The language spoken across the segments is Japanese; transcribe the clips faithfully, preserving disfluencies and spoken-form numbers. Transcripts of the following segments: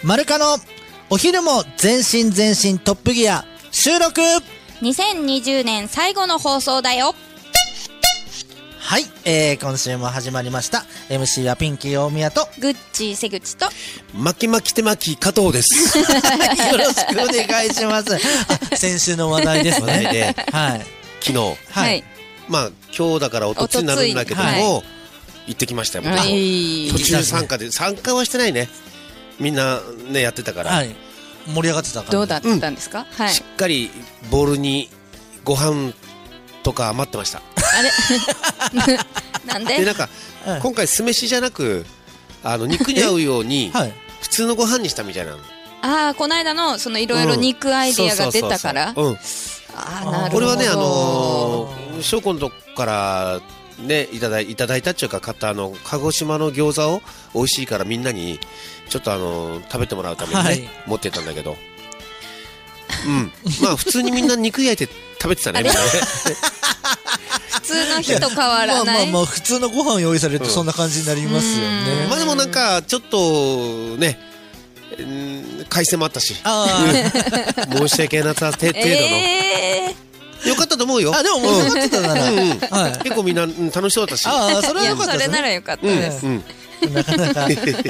マルカのお昼も全身全身トップギア収録。 にせんにじゅうねん最後の放送だよ。 はい、えー、今週も始まりました。 エムシー はピンキー大宮とグッチー瀬口と巻き巻き手巻き加藤ですよろしくお願いしますあ、先週の話題ですね。 話題で、 はい、 昨日、 はい、 はい、 まあ今日だからおとついになるんだけども、 はい、 行ってきましたよ。 はい、 途中参加で参加はしてないね。みんなねやってたから、 はい、盛り上がってたから、 どうだったんですか？うん、はい、 しっかりボールにご飯とか余ってました。 あれなんで？ でなんか、はい、今回酢飯じゃなくあの肉に合うように普通のご飯にしたみたいなの。 ああ、この間のそのいろいろ肉アイディアが出たから。うん。ああ、なるほど。 これはね、あのー、翔子のとこからねいただい、いただいたっていうか買ったあの鹿児島の餃子を美味しいからみんなにちょっとあのー、食べてもらうためにね、はい、持ってたんだけど、うん、まあ普通にみんな肉焼いて食べてたね。 普通の日と変わらない。まあまあまあ普通のご飯用意されるとそんな感じになりますよね。 まあでもなんかちょっとね、海鮮もあったし、申し訳なさ程度の、えー、よかったと思うよ。 あ、でも盛り上がってたなら、うんうん、はい、 結構みんな楽しそうだったし、 ああ、それはよかったですね。 それならよかったです。 うんうん、なかなか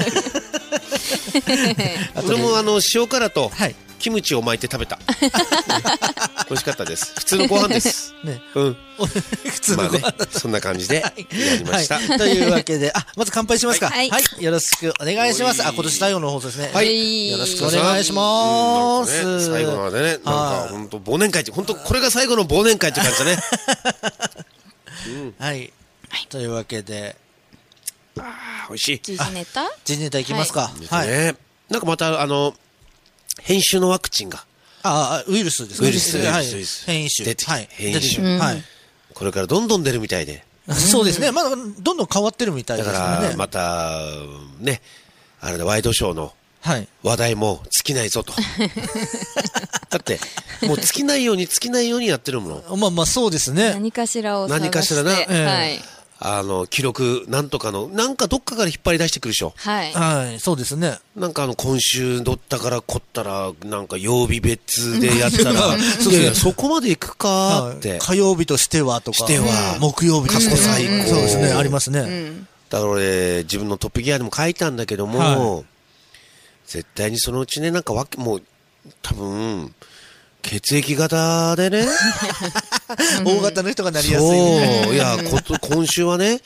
俺もあの塩辛と、 はい、 キムチを巻いて食べた。美味しかったです。普通のご飯です。ね、うん。 普通のご飯、まあね、 そんな感じでやりました。 はい、というわけで、あ、まず乾杯しますか。 はい、 はい、よろしくお願いします。あ、今年最後の放送ですね。 はい、 よろしくお願いします。 うんね、最後までね、なんか本当忘年会って、本当これが最後の忘年会って感じだね。 うん、はい、というわけで、 あー、美味しい。 時事ネタ？ 時事ネタいきますか。 はい。ね、なんかまたあの編集のワクチンが。 ああ、ウイルスですね。 ウイルス、 はい、変異種出てきて、変異種、はい、 これからどんどん出るみたいで。 そうですね。まだどんどん変わってるみたいですね。 だからまたね、あれだワイドショーの話題も尽きないぞと。だってもう尽きないように尽きないようにやってるもの。 まあまあそうですね。 何かしらを探して、 何かしらな、えー、 はい。 あの記録なんとかのなんかどっかから引っ張り出してくるでしょ。 はい、 はい、そうですね。 なんかあの今週どったからこったらなんか曜日別でやったらいやいやそこまでいくかって、 はい、火曜日としてはとかしては木曜日としては過去最高、 そうですね、ありますね、うん、 だから俺自分のトップギアでも書いたんだけども、はい、絶対にそのうちねなんかわけもう多分血液型でね大型の人がなりやすい、 ね、そういやこと今週はね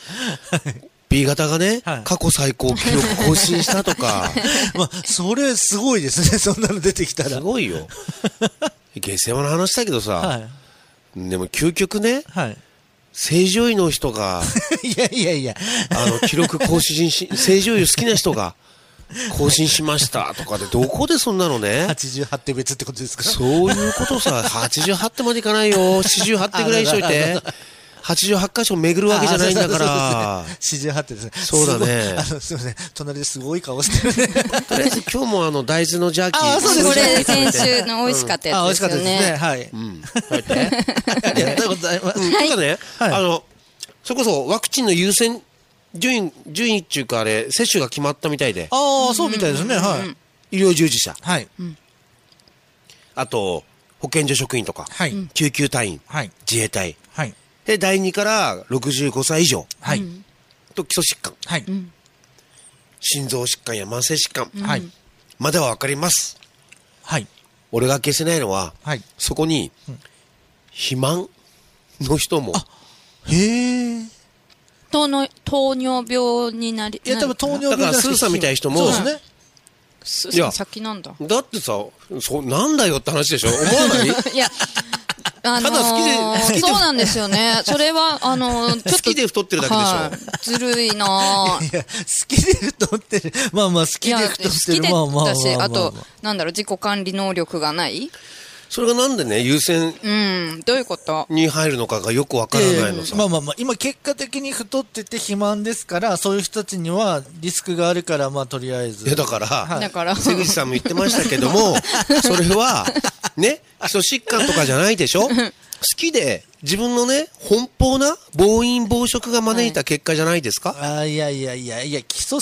B 型がね、はい、過去最高記録更新したとかまあそれすごいですね。そんなの出てきたらすごいよ。下世話の話だけどさ、はい、でも究極ね、はい、正常位の人がいやいやいやあの記録更新し正常位好きな人が更新しましたとかでどこでそんなのね。 はちじゅうはって別ってことですか。 そういうことさ。はちじゅうはってまでいかないよ。ななじゅうはってぐらいしといて。はちじゅうはち箇所巡るわけじゃないんだから。 ななじゅうはってですね。 そうだね。 あのすみません、隣ですごい顔してるね。 とりあえず今日もあの大豆のジャーキー。 あ、そうです。これ先週の美味しかったやつですよね。 美味しかったですね。はい。うん。ありがとうございます。 はい。とかね、あのそれこそワクチンの優先順位、順位っていうかあれ、接種が決まったみたいで。 ああ、そうみたいですね。はい。 医療従事者。 はい。 あと、保健所職員とか。 はい。 救急隊員。 はい。 自衛隊。 はい。 で、だいにからろくじゅうごさい以上。 はい。 と基礎疾患。 はい。 心臓疾患や慢性疾患。 はい。 まではわかります。はい。俺が消せないのは、はい。そこに、肥満の人も。 あ、へえ。 糖の糖尿病になり、 いや多分糖尿病だからスーさんみたいな人も、 そうですね。 スーさん先なんだ。 だってさ、そなんだよって話でしょ。思わない？ いや。あのー、 ただ好きで好きでそうなんですよね。それはあのー、ちょっと好きで太ってるだけでしょ。 はあ、ずるいな。 いや好きで太ってる。まあまあ好きで太ってる。好きでまあまあだし、あとなんだろう自己管理能力がない。 それがなんでね優先どういうことに入るのかがよくわからないのさ、 えー、まあまあまあ今結果的に太ってて肥満ですからそういう人たちにはリスクがあるからまあとりあえずいやだから、 はい、だから瀬口さんも言ってましたけどもそれはね基礎疾患とかじゃないでしょ好きで自分のね奔放な暴飲暴食が招いた結果じゃないですか、 はい、あいやいやいやいや基礎疾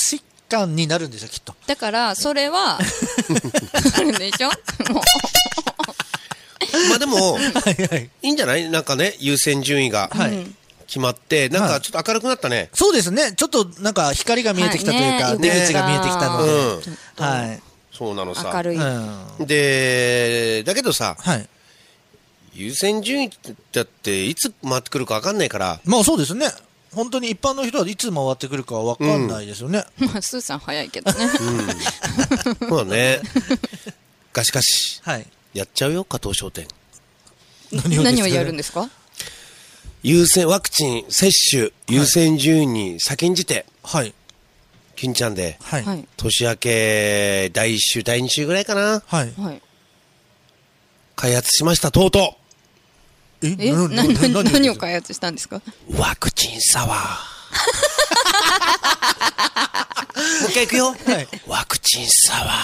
間になるんですよ、きっと。 だから、それは、あるんでしょもう。 まあでも、 はいはい。 いいんじゃないなんかね、優先順位が決まって、なんかちょっと明るくなったね。 そうですね。ちょっとなんか光が見えてきたというか、 はいね出口が見えてきたので。 うんはい。 そうなのさ。 明るい。 うんで、だけどさ、 はい。 優先順位だっていつ回ってくるか分かんないから、 まあそうですね。本当に一般の人はいつ回ってくるかわかんないですよね。 まあ、スーさん早いけどね。 そうだね。がしかし、 はい。 やっちゃうよ、加藤商店。 何を何をやるんですか？ 優先、ワクチン接種、優先順位に先んじて、 はい。 金ちゃんで、 はい。 はい。 年明け第一週、第二週ぐらいかな、 はい。 はい。 開発しました、とうとえ、 え、 なな、な、何を開発したんですか？ う。ワクチンサワー。もう一回いくよ。 はい。 ワクチンサワ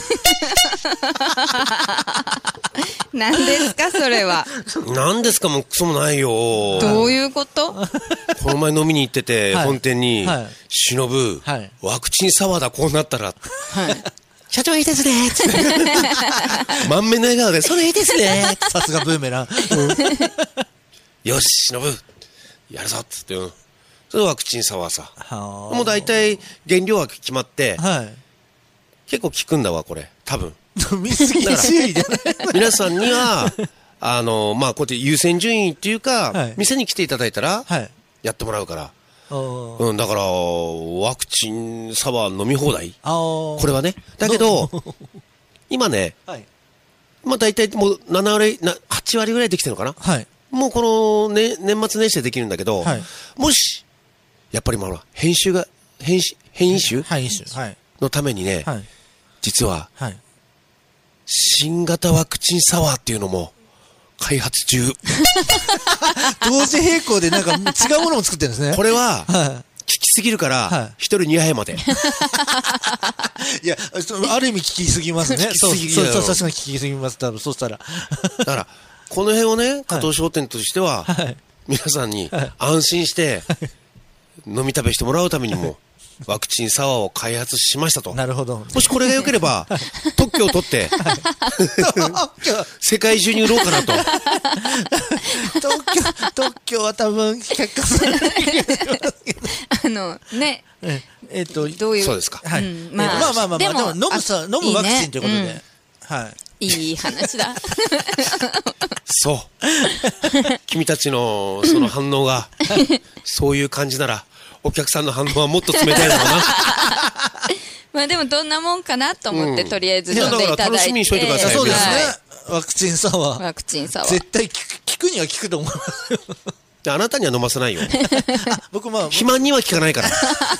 何ですか、それは。 ー。何ですか、もうクソもないよ。 どういうこと？ この前飲みに行ってて、 はい本店に、 はい忍ぶ、 はいワクチンサワーだ、こうなったら。 はい。 社長いいですねつって満面の笑顔で、それいいですねさすがブーメラン。 よし、忍ぶやるぞっつって、うん、それワクチンサワーさ。 はもう大体原料は決まって、 はい。 結構効くんだわ、これ。多分。 飲みすぎ注意じゃない。 皆さんには、あの、まあ、こうやって優先順位っていうか、 はい店に来ていただいたら、 はい。 やってもらうから。 おーうん、だから、ワクチンサワー飲み放題。 あーこれはね。だけど、今ね、 はい。 まあ大体もうなな割、なはち割ぐらいできてるのかな。 はい。 もうこの、ね、年末年始でできるんだけど、 はいもし、やっぱりまあほら、編集が、編集、変異種はい、一種。はい。 のためにね、 はい。 実は、 はい。 新型ワクチンサワーっていうのも、開発中。 同時並行でなんか違うものを作ってるんですね。 これは、 は効きすぎるかはら、一人に杯まで。 い。いや、そある意味聞きすぎますね。 聞きすぎそう、 だよそう、確かに聞きすぎます。多分、そうしたら。 だから、この辺をね、加藤商店としては、 はい。 皆さんにはい安心して、飲み食べしてもらうためにも、ワクチンサワーを開発しましたと。 なるほど。 もしこれが良ければ、特許を取って、世界中に売ろうかなと。 特許、特許は多分、却下されない。 あの、ね。 ええっと、 どういう。 そうですか。 はい。 うんまあまあまあまあ、ででもも飲むさ、飲むワクチンということでいいね。 はい。 いい話だ。 そう。君たちのその反応が、そういう感じなら、お客さんの反応はもっと冷たいだろうな。 まあでもどんなもんかなと思って、 うんとりあえず飲んでいただいて。 いやだから楽しみにしといてくださいそうですねは。 ワクチンサワー。 いワクチンサワー。 絶対効く、効くには効くと思いますよ。 であなたには飲ませないよ。 僕まあ、 肥満には効かないから。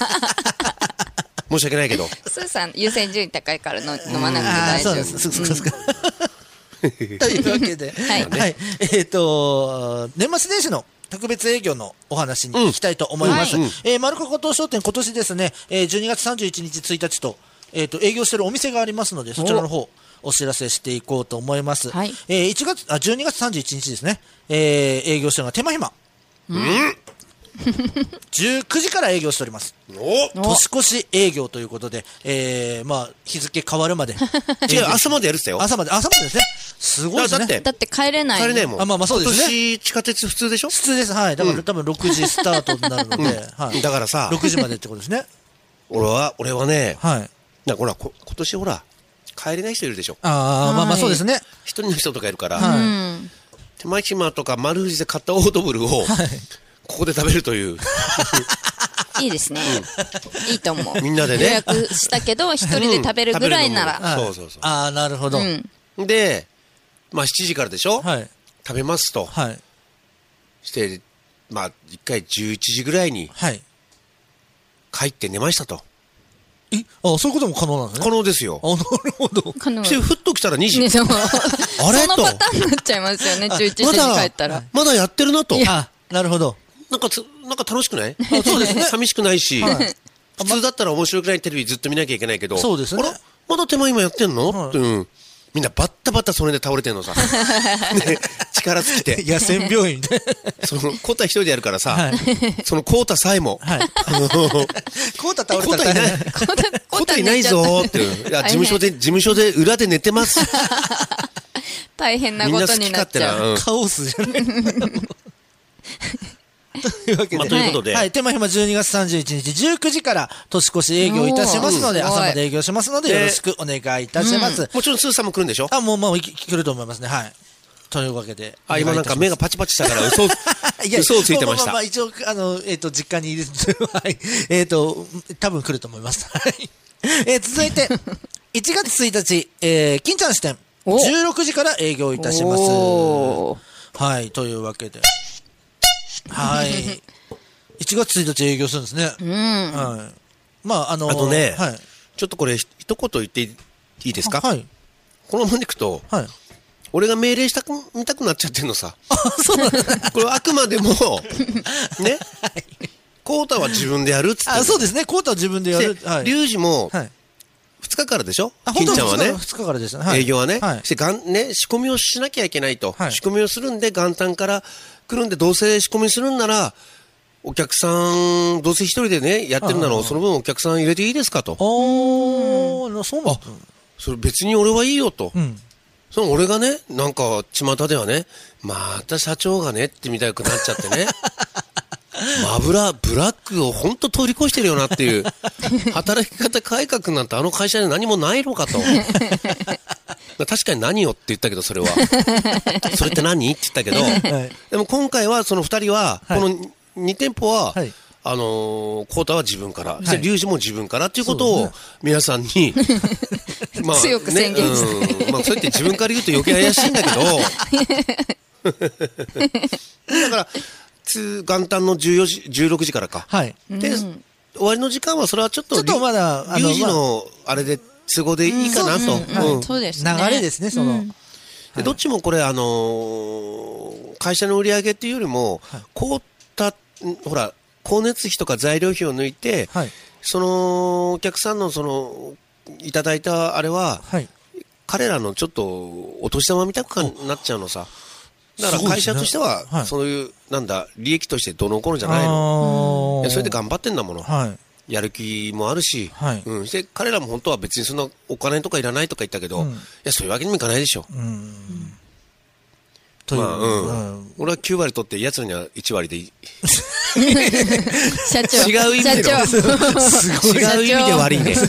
申し訳ないけど。 スーさん優先順位高いからの飲まなくてああ、 大丈夫。 そうです。そうです。そうです。というわけで、 はいはい。えっと、年末年始の特別営業のお話に行きたいと思います。 うんはいえー、マルコ加藤商店、今年ですね、えー、じゅうにがつさんじゅういちにち、ついたちと、えっと、営業しているお店がありますので、そちらの方、お知らせしていこうと思います。 はいえー、いちがつ、あ、じゅうにがつさんじゅういちにちですね、えー、営業しているのは手間暇。 うんじゅうくじから営業しております。 お年越し営業ということで、えー、まあ、日付変わるまで。 違う、朝までやるってたよ。 朝まで、朝までですね。すごいですね。 だってだって帰れない。 帰れないもん。 あまあまあそうですね今年地下鉄普通でしょ。 普通です。はい。だから、 うん多分ろくじスタートになるので、はい。 だからさろくじまでってことですね。 俺は、俺はね、 はい。 なほら、こ今年ほら、帰れない人いるでしょ。 ああ、 はいまあまあそうですね。 一人の人とかいるから、 はいうん。 手間暇とか丸藤で買ったオードブルを、ここで食べるという、 いいですね。いいと思う。 みんなでね予約したけど、一人で食べるぐらいなら。 はいそうそうそうああ、なるほど。 うん。 で、まあしちじからでしょ、 はい。 食べますと。 はい。 して、まあ一回じゅういちじぐらいにはい。 帰って寝ましたと。 え、あそういうことも可能なんですね。 可能ですよ。 あ、なるほど。 可能。 して、ふっと来たらにじ。 ね、そう。 あれそのとパターンになっちゃいますよね、じゅういちじに帰ったら。 まだやってるなと。 あ、なるほど。 なんかつ、なんか楽しくないそうですね。寂しくないし、 はい普通だったら面白くないテレビずっと見なきゃいけないけど、 そうですねあらまだ手間今やってんの、 はいって、うん。みんなバッタバッタそれで倒れてんのさ。で力尽きて。 野戦病院で。 その、コータ一人でやるからさ、 はい、 そのコータさえも、 はい、コータ倒れたらコータいない、コータいないぞーっていう。いや、事務所で、事務所で裏で寝てます。 大変なことになっちゃう。 うん、カオスじゃない。というわけで、まあ、 ということで、 はい、手間暇じゅうにがつさんじゅういちにちじゅうくじから年越し営業いたしますので、朝まで営業しますので、よろしくお願いいたします。うん、 もちろんスーさんも来るんでしょ？ あ、もう、もう来ると思いますね。はい。というわけで。 あ、今なんか目がパチパチしたから嘘、嘘をついてました。 まあまあまあ一応、あの、えっ、ー、と、実家にいる、はい。えっ、ー、と、多分来ると思います。はい。えー、続いて、いちがつついたち、えー、金ちゃん支店、じゅうろくじから営業いたします。はい、というわけで。はい。いちがつついたち営業するんですね。 うん。 はい。まあ、あのー、 あとね、 はい、 ちょっとこれ、一言言っていいですか？ はい。 このままでいくと、はい。俺が命令したく、見たくなっちゃってんのさ。 あ、そうなんだ。 これあくまでも、ね。はい。コータは自分でやるっつって。 あ、そうですね。コータは自分でやる。 はい。リュウジも、はい。ふつかからでしょ？金ちゃんはね。 ふつかからですね。 はい。営業はね。はい。して、がん、ね、仕込みをしなきゃいけないと。はい。仕込みをするんで、元旦から来るんで、どうせ仕込みするんなら、お客さん、どうせ一人でね、やってるなら、その分お客さん入れていいですかと。 おー、そうなんだ。 それ別に俺はいいよと。うん。その俺がね、なんか、巷ではね、また社長がねってみたくなっちゃってね。マブラ、ブラックを本当通り越してるよなっていう。働き方改革なんてあの会社に何もないのかと。確かに何よって言ったけど、それは。それって何って言ったけど、はい、でも今回はその二人は、このに店舗は、はい、あのー、コータは自分から、そしてリュウジも自分からっていうことを皆さんに、 まあ、強く宣言して、 ね、うん、まあそうやって自分から言うと余計怪しいんだけど、だから、元旦のじゅうよじ、じゅうろくじからか。はい。で、うん、終わりの時間はそれはちょっと、 ちょっとまだ、 リュウジのあれで都合でいいかなと。 そうですね。 流れですね、その。うん、 でどっちもこれ、あのー、会社の売り上げっていうよりも、はい、こうた、ほら、光熱費とか材料費を抜いて、はい、そのお客さんのそのいただいたあれは、はい、彼らのちょっとお年玉みたくなっちゃうのさ。だから会社としては、ね、はい、そういうなんだ利益としてどうのこうのじゃないの。いやそれで頑張ってんだもの。はい、やる気もあるし、はい、うん、で彼らも本当は別にそんなお金とかいらないとか言ったけど、うん、いやそういうわけにもいかないでしょ。うん、というまあうんうん、俺はきゅうわり取ってやつにはいちわりでいい。 社長違う意味でのすごい違う意味で悪いね。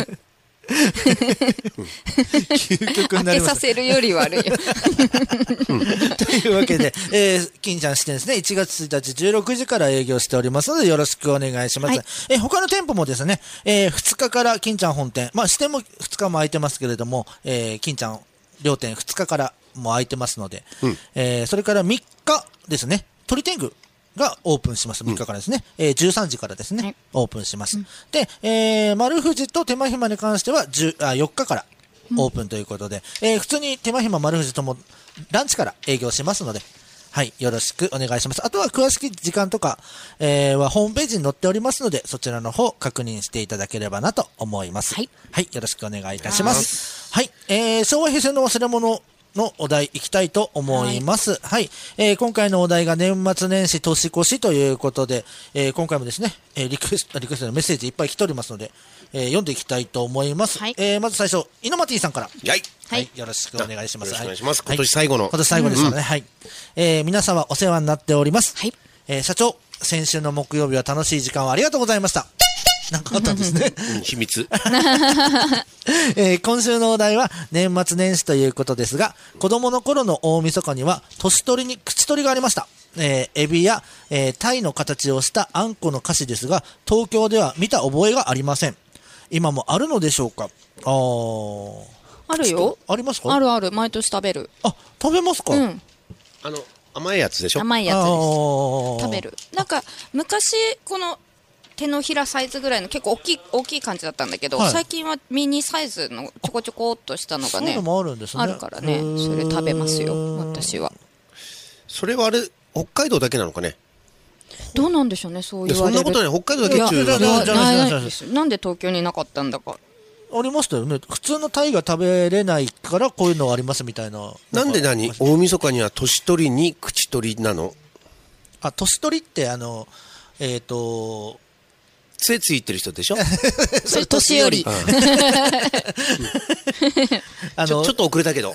究極になります。 開けさせるより悪いよ。 というわけで、えー、金ちゃん支店ですね、いちがつついたちじゅうろくじから営業しておりますのでよろしくお願いします。はい、えー、他の店舗もですね、えー、ふつかから金ちゃん本店、まあ支店もふつかも空いてますけれども、えー、金ちゃん両店ふつかからも空いてますので、うん、えー、それからみっかですね、鳥天狗がオープンします。みっかからですね。うん、えー、じゅうさんじからですね、はい、オープンします。うん、で、えー、丸藤と手間暇に関してはじゅうあよっかからオープンということで、うん、えー、普通に手間暇丸藤ともランチから営業しますので、はい、よろしくお願いします。あとは詳しい時間とか、えー、はホームページに載っておりますので、そちらの方確認していただければなと思います。はい。はい、よろしくお願いいたします。はい、えー、昭和平成の忘れ物のお題いきたいと思います。はい。はい、えー、今回のお題が年末年始年越しということで、えー、今回もですね、えー、リクエスト、リクエストのメッセージいっぱい来ておりますので、えー、読んでいきたいと思います。はい、えー、まず最初、イノマティさんから。 はい。 はい。よろしくお願いします。 よろしくお願いします。はい、今年最後の。 今年最後ですからね。うんうん、はい。えー、皆様お世話になっております。はい。えー、社長、先週の木曜日は楽しい時間をありがとうございました。なんかあったんですね。 うん、秘密。 えー、今週のお題は年末年始ということですが、子供の頃の大晦日には年取りに口取りがありました。えー、エビや、えー、タイの形をしたあんこの菓子ですが、東京では見た覚えがありません。今もあるのでしょうか。あー、 あるよ。 ありますか。 あるある、毎年食べる。 あ、食べますか。うん、 あの甘いやつでしょ。 甘いやつです。食べる。なんか昔この手のひらサイズぐらいの結構大きい大きい感じだったんだけど、はい、最近はミニサイズのちょこちょこっとしたのがね、 そういうのもあるんですね。 あるからね、それ食べますよ私は。 それはあれ北海道だけなのかね。 どうなんでしょうね、そう言われる。 そんなことない、北海道だけっていうのはないです。なんで東京になかったんだか。 ありましたよね。普通のタイが食べれないからこういうのがありますみたいな。 なんで何大晦日には年取りに口取りなの？ あ、年取りってあの、えっ、ー、と、 杖ついてる人でしょそれ年寄り。うん、 あのちょ、ちょっと遅れたけど。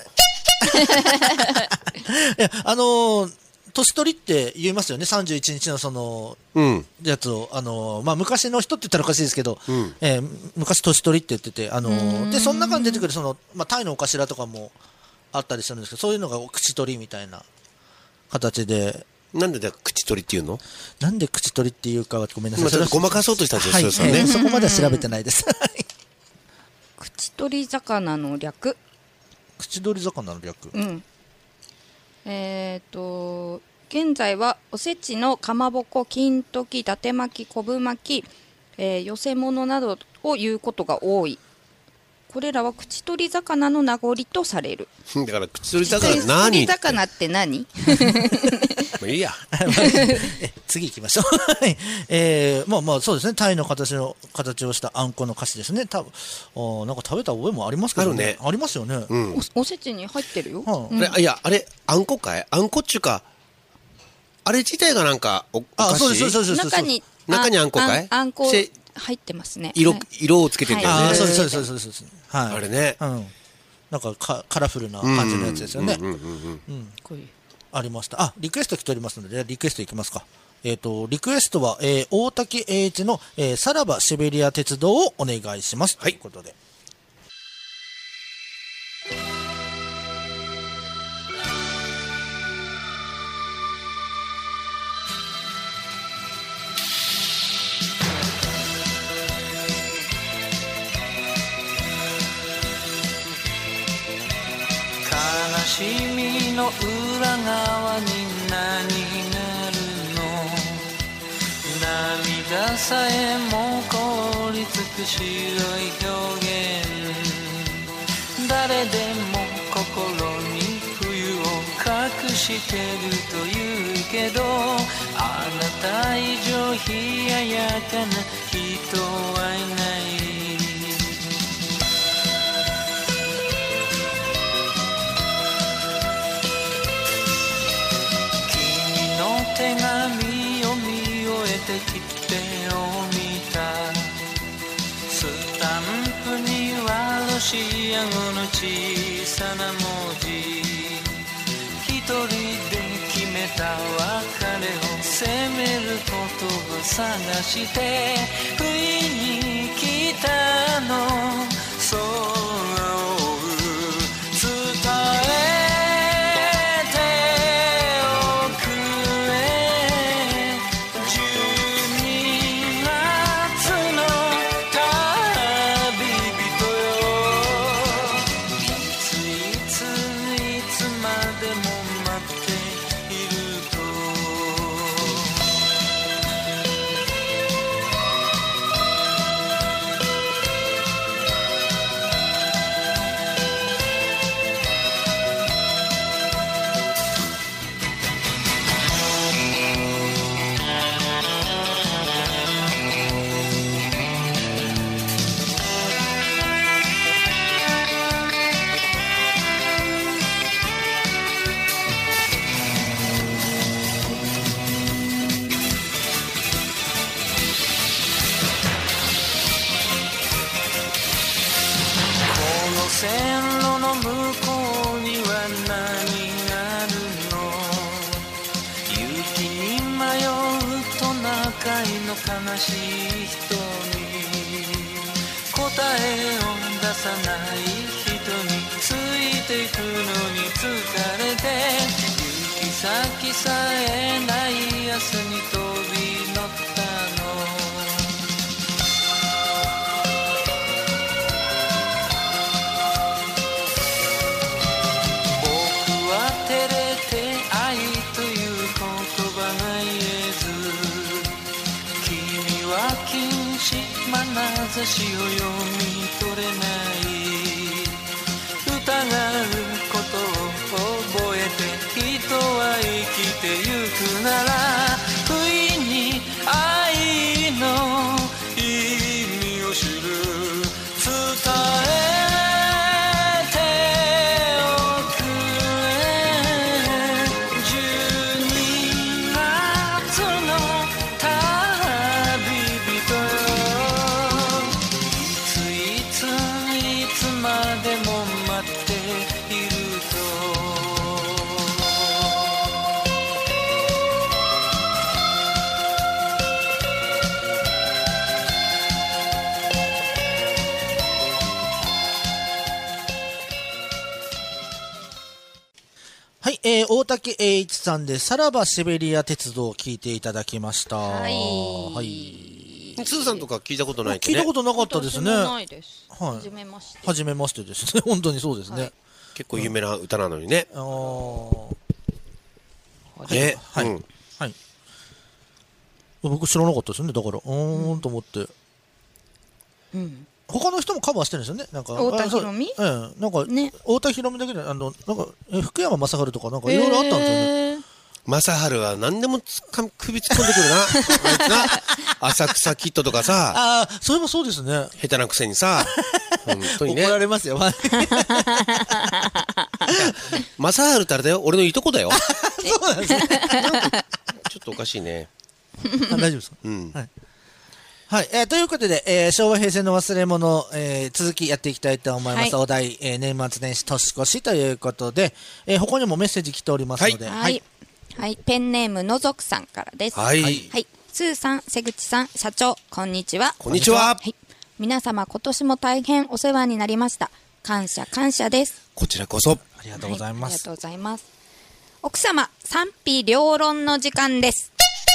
いや、あのー、年取りって言いますよね。さんじゅういちにちのその、うん、やつを、あのー、まあ、昔の人って言ったらおかしいですけど、うん、えー、昔年取りって言ってて、あのー、で、その中に出てくるその、まあ、タイのお頭とかもあったりするんですけど、そういうのが口取りみたいな形で、 なんでだ口取りっていうの？ なんで口取りっていうかはごめんなさい。 まあ、ちょっとごまかそうとしたんですよ、はい、 そ, ねえー、そこまでは調べてないです。 口取り魚の略。 口取り魚の略。 うん。えっ、ー、と現在はおせちのかまぼこ、金時、伊達巻き、昆布巻き、えー、寄せ物などを言うことが多い。これらは口取り魚の名残とされる。 だから口取り魚何？口取り魚って何？ もういいや。 次行きましょう。えー、まあまあそうですね。タイの形の形をしたあんこの菓子ですね。多分あなんか食べた覚えもありますけどね。あるね。ありますよね。 うん、お, おせちに入ってるよ。 はあうん、あれいやあれあんこかい？あんこっちゅうかあれ自体がなんかおあお菓子。 そうですそうですそうです。 中に中にあんこかい？ あ ん, あんこ入ってますね。 色色をつけてるんだよね。 はい、あそうですそうですそうです。はい。 あれね。 うん。なんかカカラフルな感じのやつですよね。うん。こういうありました。あリクエスト来ておりますのでリクエストいきますか。えっ、ー、とリクエストは、えー、大滝栄一の、えー、さらばシベリア鉄道をお願いします。はい。ということで。 悲しみの裏側に何があるの？涙さえも凍りつく白い表現。誰でも心に冬を隠してると言うけど、あなた以上冷ややかな人はいない。手紙を見終えて切手を見た。スタンプにはロシア語の小さな文字。一人で決めた別れを責める言葉探して不意に来たの。そう伝え線路の向こうには何があるの？雪に迷うトナカイの悲しい瞳。答えを出さない人についていくのに疲れて、行き先さえない明日に飛び乗ったの。眼差しを読み取れない。疑うことを覚えて人は生きてゆくなら、不意に愛の意味を知る。伝ええー、大竹栄一さんで、さらばシベリア鉄道を聞いていただきました。 はいはい。 スーさんとか聞いたことないってね。 聞いたことなかったですね。 私もないです。 はい初めまして。 はじめましてですね。本当にそうですね。 はい結構有名な歌なのにね。 あーね。 はいうんはい。僕知らなかったですね。だから、うーんと思って。 うん。 他の人もカバーしてるんですよね。なんか。 太田裕美あそうええ。なんか、 ね太田裕美だけで、あの、なんか、え福山雅治とか、なんかいろいろあったんですよね。 へー正治は何でもつか首突っ込んでくるな。あいつな。浅草キッドとかさ、 ああ、そういえばそうですね。 下手なくせにさ、本当にね怒。られますよ。 正治ってあれだよ。俺のいとこだよ。 そうなんですね。 ちょっとおかしいね。 あ大丈夫ですか。 うん。 はいはい、えーということで、えー昭和平成の忘れ物、えー続きやっていきたいと思います。 はいお題、えー年末年始年越しということで、えー他にもメッセージ来ておりますので、 はい。はい。ペンネームのぞくさんからです。 はい。 はい。スーさん、瀬口さん、社長、こんにちは。 こんにちは。 はい。皆様、今年も大変お世話になりました。感謝感謝です。 こちらこそ。 ありがとうございます。 はありがとうございます。奥様、賛否両論の時間です。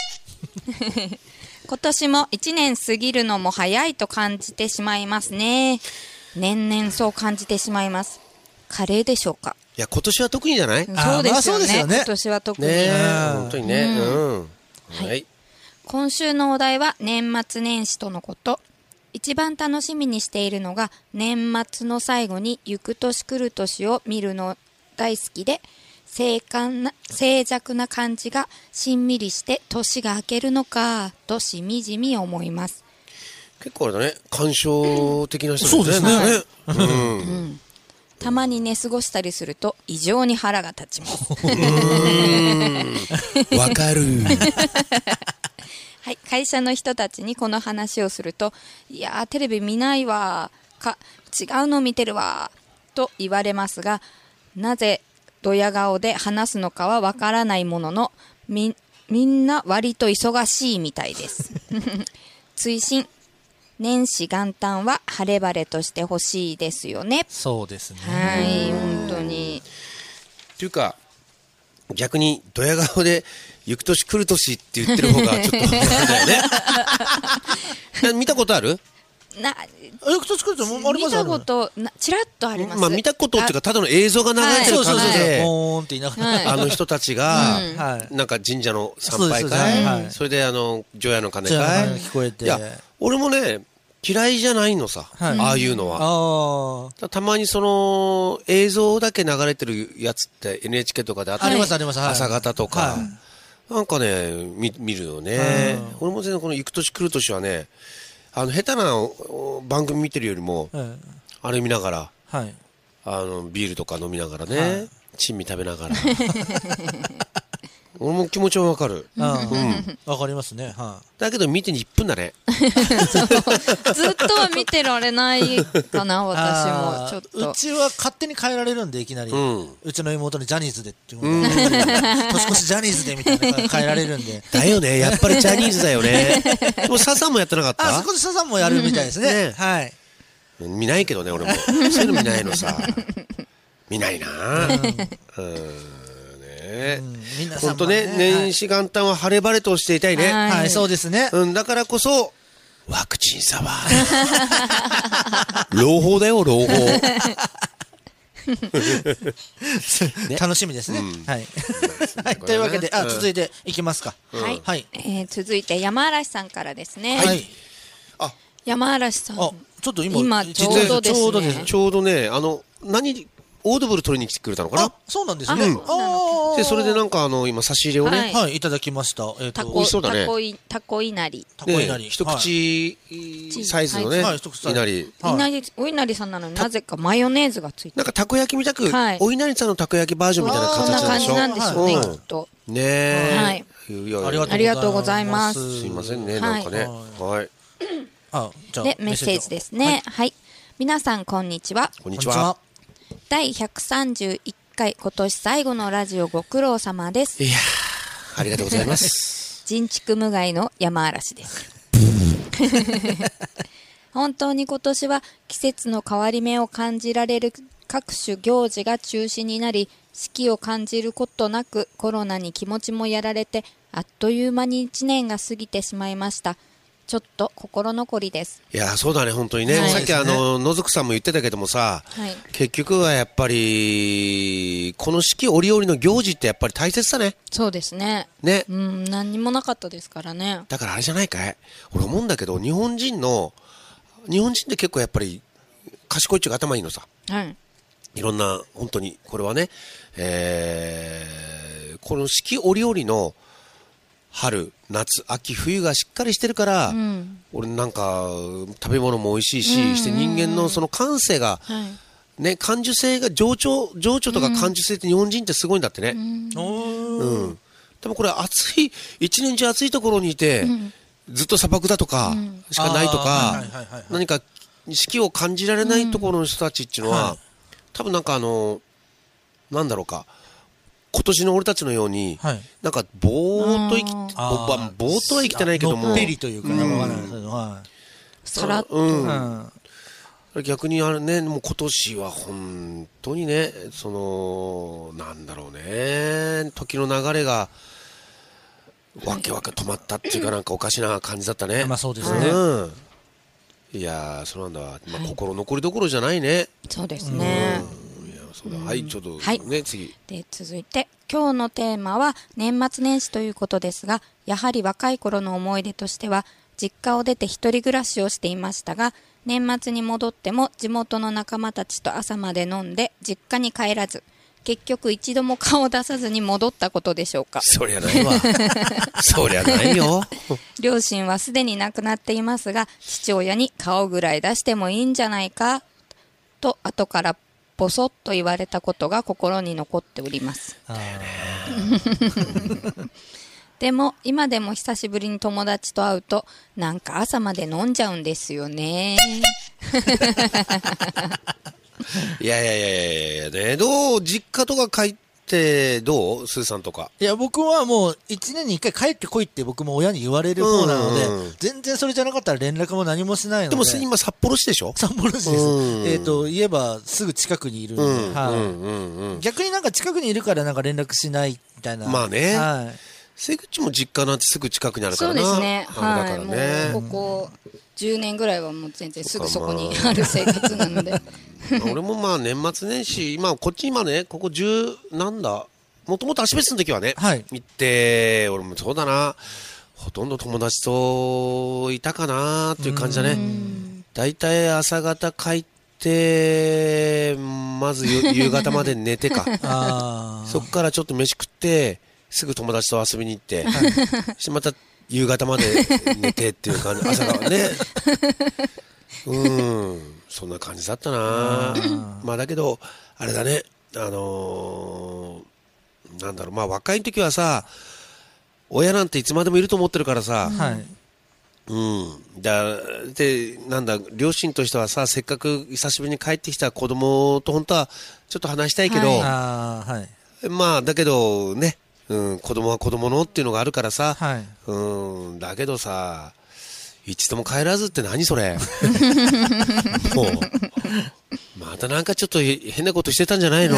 今年も一年過ぎるのも早いと感じてしまいますね。年々そう感じてしまいます。カレーでしょうか。 いや、今年は特にじゃない？ねあそうですよね。 まあそうですよね今年は特に。 え、 うん本当にね。うん。はい。 今週のお題は年末年始とのこと。一番楽しみにしているのが年末の最後に行く年来る年を見るの大好きで、静観な静寂な感じがしんみりして年が明けるのかとしみじみ思います。 結構あれだね。感傷的な人そうですねうん。 たまに寝過ごしたりすると異常に腹が立ちます。 わかる。 はい、会社の人たちにこの話をすると、いやーテレビ見ないわか違うの見てるわと言われますが、なぜドヤ顔で話すのかはわからないものの、みみんな割と忙しいみたいです追伸、年始元旦は晴れ晴れとしてほしいですよね。 そうですね。 はい、本当に。 っていうか、逆にドヤ顔で行く年来る年って言ってる方がちょっとだよね。見たことある？ なよくと作るともありますよね。 見たことなちらっとあります。 まあ見たことっていうか、ただの映像が流れてるそうそうそうそう。 感じで、 ボーンって言いながら。 はいあの人たちが、 うんはい。 なんか神社の参拝そうですそうです会、 はいそれであの除夜の鐘じゃあ会、 聞こえて。 いや俺もね嫌いじゃないのさ、 はいああいうのは。 あたまにその映像だけ流れてるやつって エヌエイチケー とかであったあ。あり、 りますあります。はい朝方とか、 はなんかね見見るよね。俺も全然この行く年来る年はね、あの下手なお番組見てるよりも、 い。はい。 あれ見ながらはい。 あのビールとか飲みながらはねい、 珍味食べながら。俺も気持ちはわかる。 うん。わかりますね。はだけど見てにいっぷんだね。 ずっとは見てられないかな、 い。 私もあーちょっとう。ちは勝手に変えられるんで、いきなり。 うんうちの妹にジャニーズでっていうのが年越しジャニーズでみたいなのが変えられるんで。 だよね、やっぱりジャニーズだよね。でもサザンもやってなかっあ、 たそこでサザンもやるみたいですね。 ねはい。 見ないけどね、俺も。そういうの見ないのさ。見ないなぁ。うん。ねみんなさんも本当ね、年始元旦は晴れ晴れとしていたいね。 はいはい、そうですね。 うん、だからこそ、ワクチン差は。朗報だよ、朗報。 楽しみですね。 うんはい。はい。というわけで、あ、続いていきますか。 はい、 はい。 えー続いて山嵐さんからですね。 はい。 山嵐さん。 あ、ちょっと今、 今ちょうどですねちょうどです。 ちょうどね、あの、何、オードブル取りに来てくれたのかあな、 そうなんですね。 ああーで、それでなんかあの、今差し入れをね、 はいはい、いただきました。えっと、 タコ美味しそうだねタコいタコいなり。 タコいなり。 ね一口サイズのね、 はい一口サイズいなり。 はいいなりおいなりさんなのになぜかマヨネーズがついてる。 なんかたこ焼きみたく、 はいお稲荷さんのたこ焼きバージョンみたいなそんな感じ形なんでしょ。 なんでしょうね、 うんきっと。 ねえ。 はいいやいやはい。 ありがとうございますすいませんね、なんかね。はい。 あ、じゃあ、 で、メッセージですね。はい。皆さん、こんにちは。 こんにちは。。 第ひゃくさんじゅういっかい、今年最後のラジオご苦労様です。 いやー、ありがとうございます。 人畜無害の山嵐です。本当に今年は季節の変わり目を感じられる各種行事が中止になり、四季を感じることなくコロナに気持ちもやられて、あっという間にいちねんが過ぎてしまいました。ちょっと心残りです。 いやそうだね本当にね、 はい、 さっきあの野族さんも言ってたけどもさ、 はい、 結局はやっぱりこの四季折々の行事ってやっぱり大切だね。 そうですね。 ね、 うん、何にもなかったですからね。 だからあれじゃないかい、俺思うんだけど日本人の日本人って結構やっぱり賢いっちゅうか頭いいのさ、 はい、 いろんな本当にこれはね、えー、この四季折々の春夏秋冬がしっかりしてるから、うん、俺なんか食べ物も美味しいし、うんうんうん、して人間のその感性が、はい、ね、感受性が情緒情緒とか感受性って日本人ってすごいんだってね、うんうん、でもこれ暑い一年中暑いところにいて、うん、ずっと砂漠だとかしかないとか、何か四季を感じられないところの人たちっていうのは、うん、はい、多分なんかあのなんだろうか、今年の俺たちのように、はい、なんかぼーっと生きぼーっとは生きてないけども、 のっぺりというか、ね、うん、わからない、はい、 さらっと、 うんうん、逆にあれね、もう今年は本当にね、そのなんだろうね、時の流れがわけわけ止まったっていうか、なんかおかしな感じだったね。 まあそうですね。 うん、いやー、そうなんだ、まあ、心残りどころじゃないね。 そうですね。 うん、いやそうだ、はい、ちょっと、ね、 はい、 次で続いて今日のテーマは年末年始ということですが、やはり若い頃の思い出としては、実家を出て一人暮らしをしていましたが、年末に戻っても地元の仲間たちと朝まで飲んで実家に帰らず、結局一度も顔を出さずに戻ったことでしょうか。 そりゃないわそりゃないよ両親はすでに亡くなっていますが、父親に顔ぐらい出してもいいんじゃないかと後からボソッと言われたことが心に残っております。あでも今でも久しぶりに友達と会うと、なんか朝まで飲んじゃうんですよねいやいやいやいやいやね、どう実家とか帰ってどうスーさんとか。 いや僕はもういちねんにいっかい帰ってこいって僕も親に言われる方なので、うんうん、全然それじゃなかったら連絡も何もしないので。 でも今札幌市でしょ。 札幌市です、うん、えーと言えばすぐ近くにいるんで、うんはいうんうんうん、逆になんか近くにいるからなんか連絡しないみたいな。 まあね、 はい、 瀬口も実家なんてすぐ近くにあるからな。 そうですね、 はい、だからね、 もうここじゅうねんぐらいはもう全然すぐそこにある生活なので俺もまあ年末年始、今こっち今ね、ここじゅうなんだ、もともと足別の時はね、はい、行って、俺もそうだな、ほとんど友達といたかなっていう感じだね。だいたい朝方帰ってまず夕方まで寝てかあそっからちょっと飯食ってすぐ友達と遊びに行って、はい、してまた夕方まで寝てっていう感じ朝からねうんそんな感じだったな。まあだけどあれだね、あのー、なんだろう、まあ若い時はさ、親なんていつまでもいると思ってるからさ、はい、うん、だでなんだ両親としてはさ、せっかく久しぶりに帰ってきた子供と本当はちょっと話したいけど、はいあはい、まあだけどね、うん、子供は子供のっていうのがあるからさ、はい、うんだけどさ、一度も帰らずって何それもうまたなんかちょっと変なことしてたんじゃないの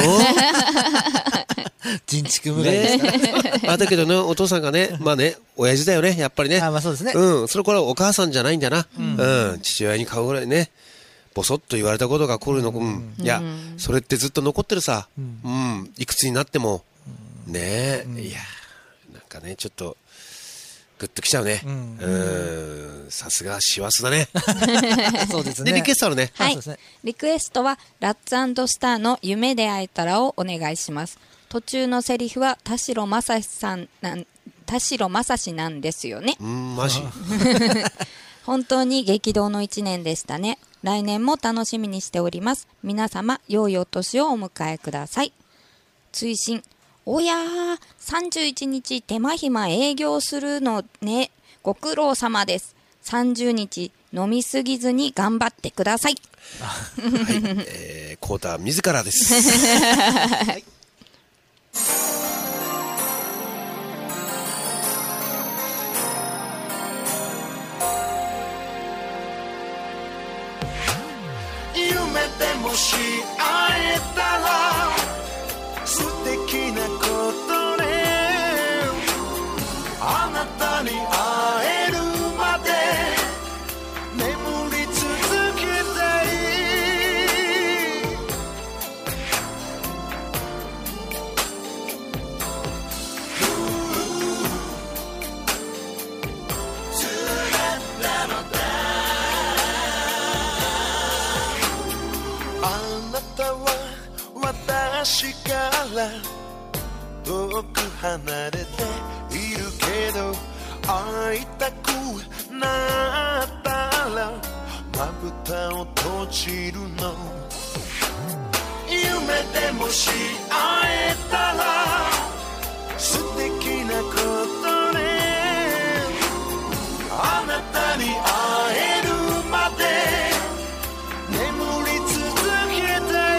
人畜無害ですか、 ね、あだけどね、お父さんがね、まあね、親父だよね、やっぱりね。 あ、まあそうですね。 うん、それこれはお母さんじゃないんだな。うん、うん、父親に買うぐらいね、ボソッと言われたことが来るの、うん、いや、それってずっと残ってるさ。うん、うん、いくつになっても、ねえ、うん、いや、なんかね、ちょっと。グッときちゃうね。うん、うん、さすが師走だね。 そうですね。 でリクエストあるね。 はい。リクエストはラッツ&スターの夢で会えたらをお願いします。途中のセリフは田代正史さんなん田代正史なんですよね。 うん、マジ。 本当に激動の一年でしたね。来年も楽しみにしております。皆様良いお年をお迎えください。追伸。おやー、さんじゅういちにち手間暇営業するのね。ご苦労様です。さんじゅうにち飲みすぎずに頑張ってください。 はい、えー、コータ自らです。はい、 夢でも幸えたら素敵なことね。あなたに会えるまで眠り続けたい。あなたは私から遠く離れているけど、会いたくなったらまぶたを閉じるの。夢でもし会えたら素敵なことね。あなたに会えるまで眠り続けたい。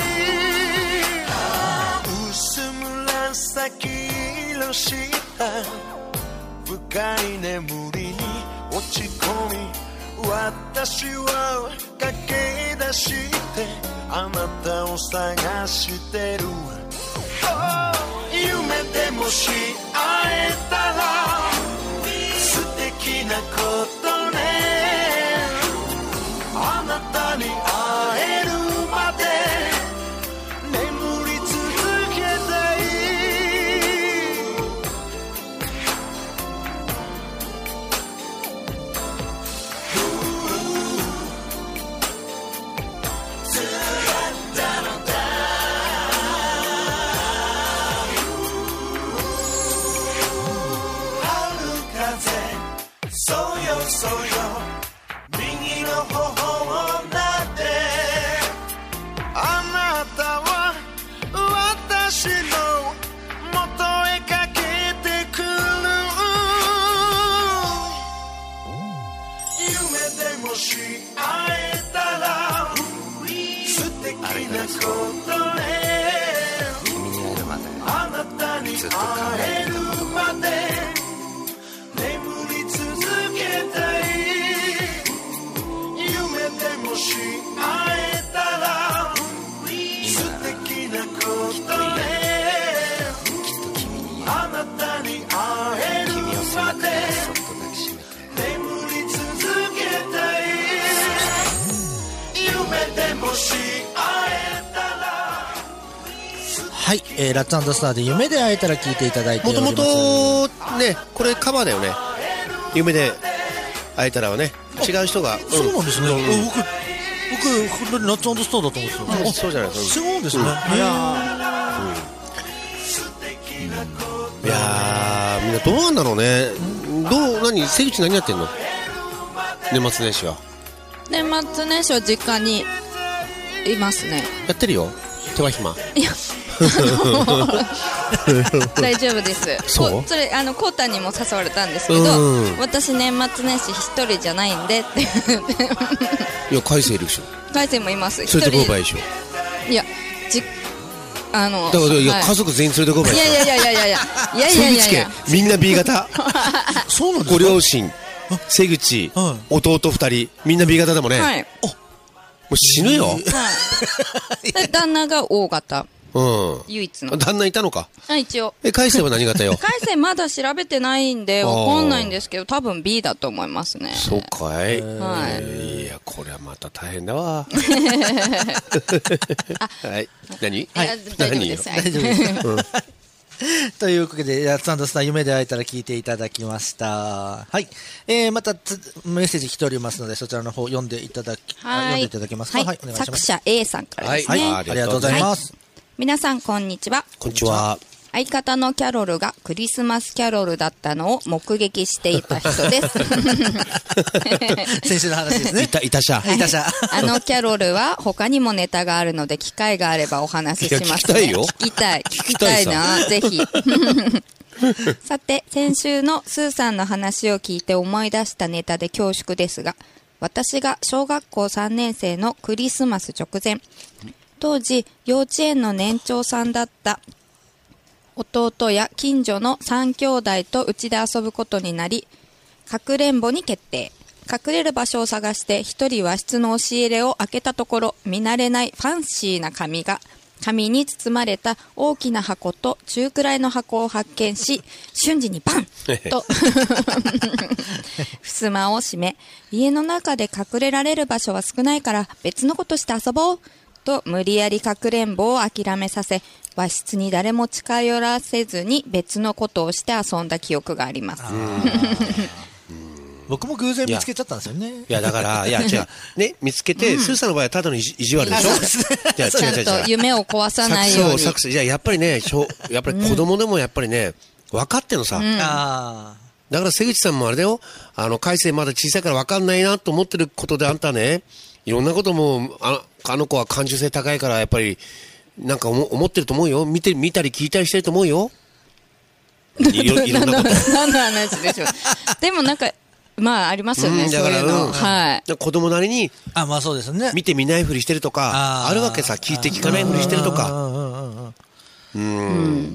薄紫色した深い眠りに落ち込み、私は駆け出してあなたを探してる。夢でもし会えたら素敵なことね。あなたに会えるまで眠り続けたい。そうよそうよ、右の頬をなで、あなたは私の元へかけてくる。夢でもし会えたら素敵なことね。 君に会えるまであなたにずっと考会えるえてることがまで眠り続けたい。夢でもし会えたら素敵なことね。 きっと君にあなたに会える君を背まで中でそっと抱きしめて眠り続けたい。夢でもし会えたら。 はい、えー、ラッツ&スターで夢で会えたら聞いていただいております。 もともとね、これカバーだよね。夢で会えたらはね、違う人が、 そうなんですね、 うん僕僕本当にラッツ&スターだと思うんですよ。 うんそうじゃないですか。 違うんですね、 うんいやいやー、みんなどうなんだろうね。どう、何、瀬口何やってんの？年末年始は。 年末年始は実家にいますね。 やってるよ。手間暇。 いや大丈夫です。 そうこそれあのコータにも誘われたんですけど、 うん私年末年始一人じゃないんでっていや、海星いるでしょ。 海星もいます。 連れてこ一人うばいいでしょ。 いやじあのだから、いや、 はい家族全員連れてこうばいいいでしょ。 やいやいやいやいやいやいやい瀬やい口家や、 みんな B 型。 そうなんですか。 ご両親、瀬口、 は弟二人、みんな B 型だもんね。 はいもう死ぬよ。 はいで旦那が O 型うん。 唯一の旦那いたのか。 あ一応え、海星は何型よ。 海星まだ調べてないんでわかんないんですけど多分 B だと思いますね。 そうかい。 はいいや、これはまた大変だわ。はい。何？ いや大丈夫です。はい大丈夫ですというわけで、ラッツ&スター夢で会えたら聞いていただきました。はい。えー、またつメッセージ来ておりますので、そちらの方読んでいただき、あ読んでいただけますか。はい、お願いします。 作者 A さんからですはい、 ね。 ありがとうございます。 皆さんこんにちは。 こんにちは。 相方のキャロルがクリスマスキャロルだったのを目撃していた人です。 先週の話ですね。 いた、いたしゃ。 いたしゃ。 あのキャロルは他にもネタがあるので機会があればお話しします、ね。 いや聞きたいよ聞きたい。聞きたいな、ぜひ。さて、先週のスーさんの話を聞いて思い出したネタで恐縮ですが、私が小学校さんねん生のクリスマス直前、当時幼稚園の年長さんだった弟や近所のさん兄弟とうちで遊ぶことになり、かくれんぼに決定。隠れる場所を探して一人和室の押し入れを開けたところ、見慣れないファンシーな紙が紙に包まれた大きな箱と中くらいの箱を発見し、瞬時にバンと襖を閉め、家の中で隠れられる場所は少ないから別のことして遊ぼうと無理やりかくれんぼを諦めさせ、和室に誰も近寄らせずに別のことをして遊んだ記憶があります。 僕も偶然見つけちゃったんですよね。 いや、だから、いや、違う。ね、見つけて、うん、スーさんの場合はただの意地悪でしょ。いや、 ちゃんと夢を壊さないように。 そう、いや、やっぱりね、やっぱり子供でもやっぱりね、分かってんのさ。うん、あだから瀬口さんもあれだよ、あの、海星まだ小さいから分かんないなと思ってることであんたね、いろんなことも、あ、あの子は感受性高いから、やっぱり、なんか思ってると思うよ。見て、見たり聞いたりしてると思うよ。いろ、いろんなこと。 何の話でしょう。でもなんか、まあありますよね、うん、だから、そういうの、うん、はい。 子供なりに、 あ、まあそうですね。 見て見ないふりしてるとか、あるわけさ、聞いて聞かないふりしてるとか。うん。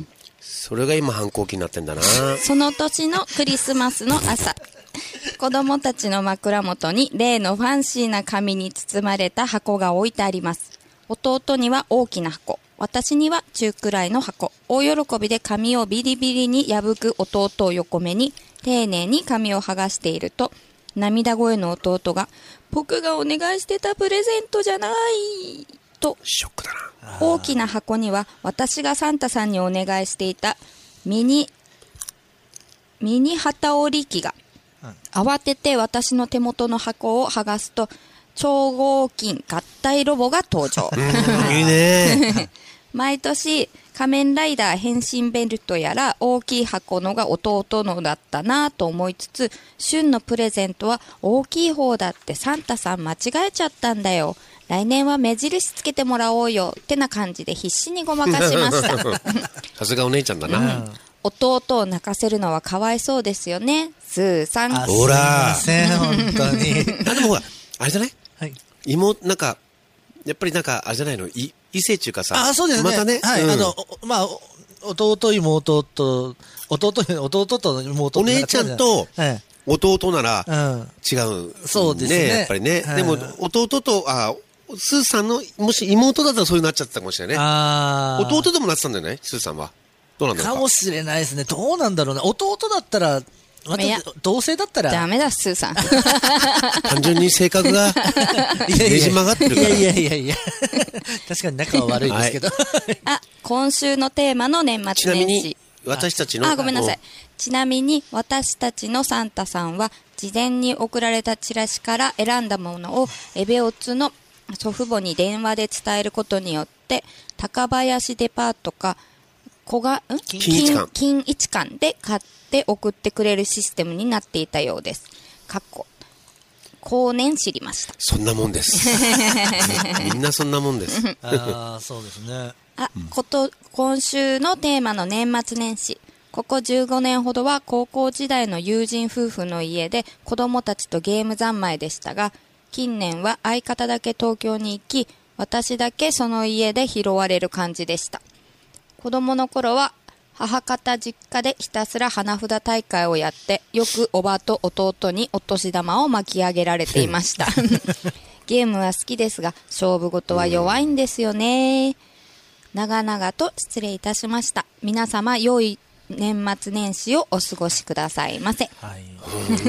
それが今反抗期になってんだな。 その年のクリスマスの朝、子供たちの枕元に例のファンシーな紙に包まれた箱が置いてあります。弟には大きな箱、私には中くらいの箱。大喜びで紙をビリビリに破く弟を横目に、丁寧に紙を剥がしていると、涙声の弟が、僕がお願いしてたプレゼントじゃないと、 ショックだな。大きな箱には私がサンタさんにお願いしていたミニミニ旗織り機が、うん、慌てて私の手元の箱を剥がすと、超合金合体ロボが登場。 いいね。 毎年仮面ライダー変身ベルトやら大きい箱のが弟のだったなぁと思いつつ、旬のプレゼントは大きい方だってサンタさん間違えちゃったんだよ。来年は目印つけてもらおうよってな感じで必死にごまかしました。 さすがお姉ちゃんだな。うん、 弟を泣かせるのはかわいそうですよね、スーさん。 ほら。 すいません、本当に。 あ、でもほら、あれじゃない、はい、妹、なんか、やっぱりなんか、あれじゃないの、い異性っていうかさ、 あ、そうですね。 またね、 はい、うん、あの、まあ、弟、妹と、弟、弟と妹お姉ちゃんと弟なら違う、うん、 そうですね。 やっぱりね。はい、でも、弟と、あ、スーさんの、もし妹だったらそういうなっちゃったかもしれないね。ああ。弟でもなってたんだよね、スーさんは。どうなんだろうか。 かもしれないですね。どうなんだろうね。弟だったら、また同性だったらダメだ、スーさん。 単純に性格がねじ曲がってるから。 いやいやいやいや。確かに仲は悪いですけど。はい、 あ、今週のテーマの年末年始。 ちなみに私たちのあ、ごめんなさい。ちなみに私たちのサンタさんは事前に送られたチラシから選んだものをエベオツの祖父母に電話で伝えることによって高林デパートか小がん金一館金一館で買って送ってくれるシステムになっていたようです。かっこ後年知りました。 そんなもんです。みんなそんなもんです。 ああ、そうですね。 あ、こと、今週のテーマの年末年始。ここじゅうごねんほどは高校時代の友人夫婦の家で子供たちとゲーム三昧でしたが、近年は相方だけ東京に行き、私だけその家で拾われる感じでした。子供の頃は母方実家でひたすら花札大会をやって、よくおばと弟にお年玉を巻き上げられていました。ゲームは好きですが、勝負事は弱いんですよね。長々と失礼いたしました。皆様、良い年末年始をお過ごしくださいませ。はい、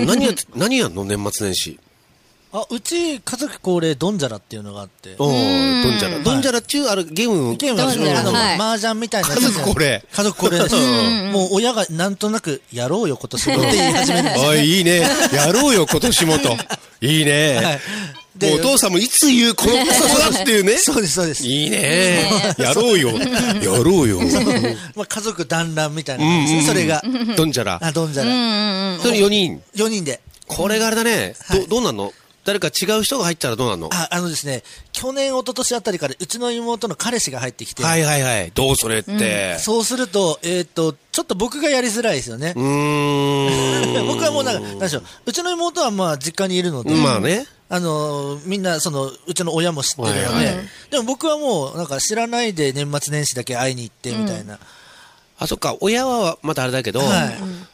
何や、何やんの年末年始。 あ、うち家族恒例ドンジャラっていうのがあって。 おー、ドンジャラ。ドンジャラっていうあれゲーム。 ゲームなんですよ。あの、麻雀みたいなやつ。 家族恒例。 家族恒例です。もう親がなんとなくやろうよ今年もって言い始めるんですよ。 おい、いいね。やろうよ今年もと。いいね。はい、もうお父さんもいつ言うこの子だっていうね。 そうです、そうです。 いいね。やろうよ。やろうよ。 まあ家族団らんみたいな感じですね、それが。 ドンジャラ。 あ、ドンジャラ。 それよにん。 よにんで。 これがあれだね。ど、どうなんの？誰か違う人が入ったらどうなの？ あ、あのですね、去年、一昨年あたりから、うちの妹の彼氏が入ってきて。 はいはいはい。どうそれって。 うん、そうすると、えっと、ちょっと僕がやりづらいですよね。うーん。僕はもうなんか、なんでしょう。うちの妹はまあ実家にいるので。 まあね。 あの、みんな、その、うちの親も知ってるので。はいはい、でも僕はもう、なんか知らないで年末年始だけ会いに行ってみたいな。うん、 あ、そっか。親はまたあれだけど、はい、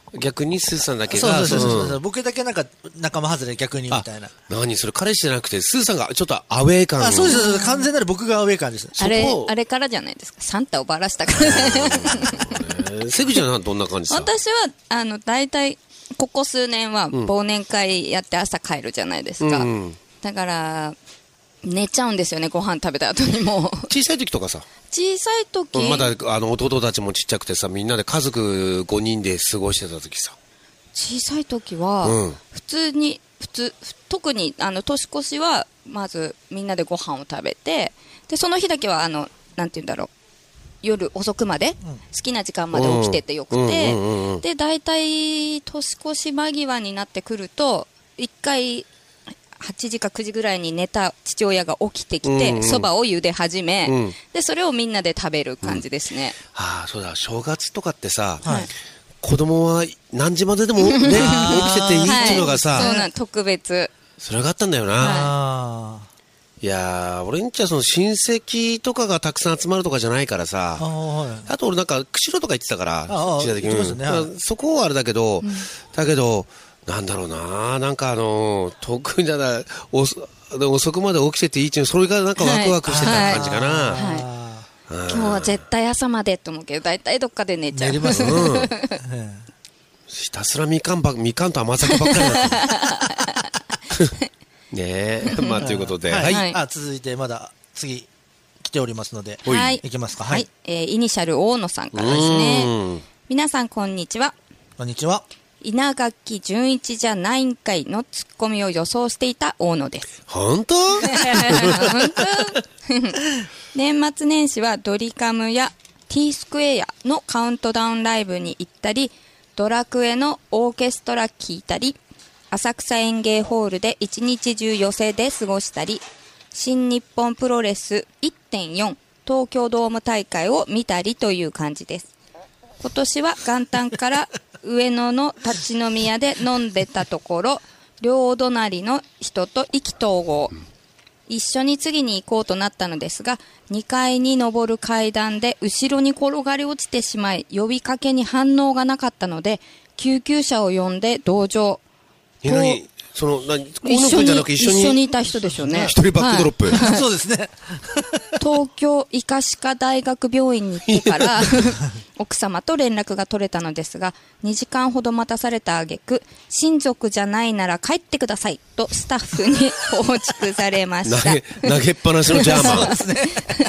逆にスーさんだけそうが、 そうそうそうその僕だけなんか仲間外れ逆にみたいな。 何それ、彼氏じゃなくて、スーさんがちょっとアウェー感。 あ、そうですそうです。完全なる僕がアウェー感です。 あれそこあれからじゃないですか。サンタをばらしたから。 えーセグちゃんはどんな感じさ。 私はあの大体ここ数年は忘年会やって朝帰るじゃないですか、 うんうんだから寝ちゃうんですよね、ご飯食べた後にも小さい時とかさ、 小さい時まだあの弟たちもちっちゃくてさ、みんなで家族ごにんで過ごしてた時さ、 小さい時は、 うん普通に普通特にあの年越しはまずみんなでご飯を食べて、でその日だけはあのなんて言うんだろう、夜遅くまで、好きな時間まで起きててよくて、 うんうんうんうん、 で大体年越し間際になってくるといっかいはちじかくじぐらいに寝た父親が起きてきてそば、うんうん、を茹で始め、うん、でそれをみんなで食べる感じですね、 うん、ああそうだ、正月とかってさ、 はい、 子供は何時まででも、ね、起きてていいっていうのがさ、 はい、そうなん特別それがあったんだよな、 はい 、いやー俺んちはその親戚とかがたくさん集まるとかじゃないからさ、 あ,、はい、あと俺なんか釧路とか行ってたから小さい時に、うんね、はい、そこはあれだけど、うん、だけどなんだろうな、なんかあの特にだな遅くまで起きてていいっていう、それがなんかワクワクしてた感じかな、はいはいはい、今日は絶対朝までと思うけど大体どっかで寝ちゃう、 寝ますうん、ひたすらみかんばみかんと甘酒ばっかりだったねえ、まあということで、 はいはい、あ続いてまだ次来ておりますので、はい、いきますか、 はい、はい、えー、イニシャル大野さんからですね。皆さんこんにちは。 こんにちは。 稲垣潤一じゃないんかいのツッコミを予想していた大野です。 本当？ 本当？年末年始はドリカムや T スクエアのカウントダウンライブに行ったり、ドラクエのオーケストラ聴いたり、浅草園芸ホールで一日中寄席で過ごしたり、新日本プロレス いってんよん 東京ドーム大会を見たりという感じです。今年は元旦から上野の立ち飲み屋で飲んでたところ、両隣の人と意気投合、一緒に次に行こうとなったのですが、にかいに上る階段で後ろに転がり落ちてしまい、呼びかけに反応がなかったので救急車を呼んで同乗。 え、何その何一緒に一緒にいた人ですよね。 一人バックドロップ、 はい、そうですね。 東京医科歯科大学病院に行ってから奥様と連絡が取れたのですが、にじかんほど待たされた挙句、親族じゃないなら帰ってくださいとスタッフに放逐されました。 投げ、投げっぱなしのジャーマン。そうですね。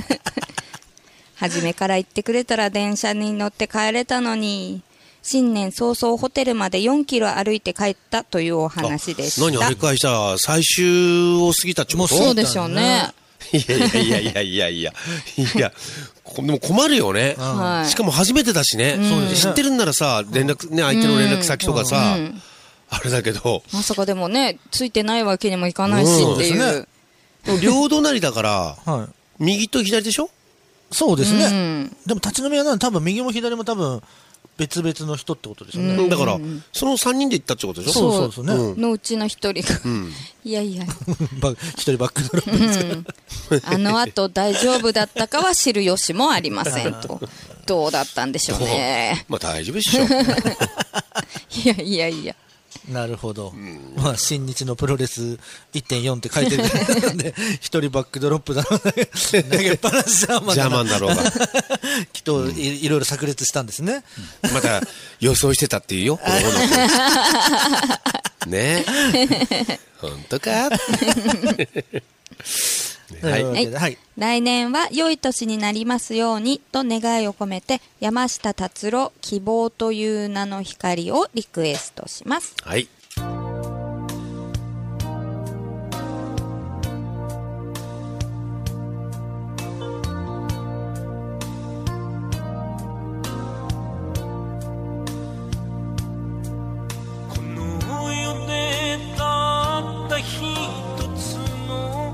初めから言ってくれたら電車に乗って帰れたのに。新年早々ホテルまでよんキロ歩いて帰ったというお話でした。 何あれかいさ、最終を過ぎたってこと？ そうでしょうね。 いやいやいやいやいやいやいや、でも困るよね、はい、しかも初めてだしね、うん、知ってるんならさ、連絡ね、相手の連絡先とかさ、うん、あれだけどまさかでもね、ついてないわけにもいかないしっていう、 うん、両隣だから、はい、右と左でしょ。 そうですね、うん、でも立ち飲み屋なの多分右も左も多分別々の人ってことですよね、 うん、だからそのさんにんで行ったってことでしょ。 そうそうそうね、うん、のうちのひとりが、うん、いやいやひとりバックドロップですけど、 うん、あの後大丈夫だったかは知る由もありませんと。どうだったんでしょうね。 まあ大丈夫でしょ。 いやいやいや、 なるほど、うん、まあ新日のプロレス いってんよん って書いてるんで一人バックドロップだろう投げっぱなしジャーマンジャーマンだろうがきっと い, いろいろ炸裂したんですね、 うん、また予想してたっていうよこのね本当かはい、はい、来年は良い年になりますようにと願いを込めて、山下達郎希望という名の光をリクエストします。 はい。 この世でたった一つの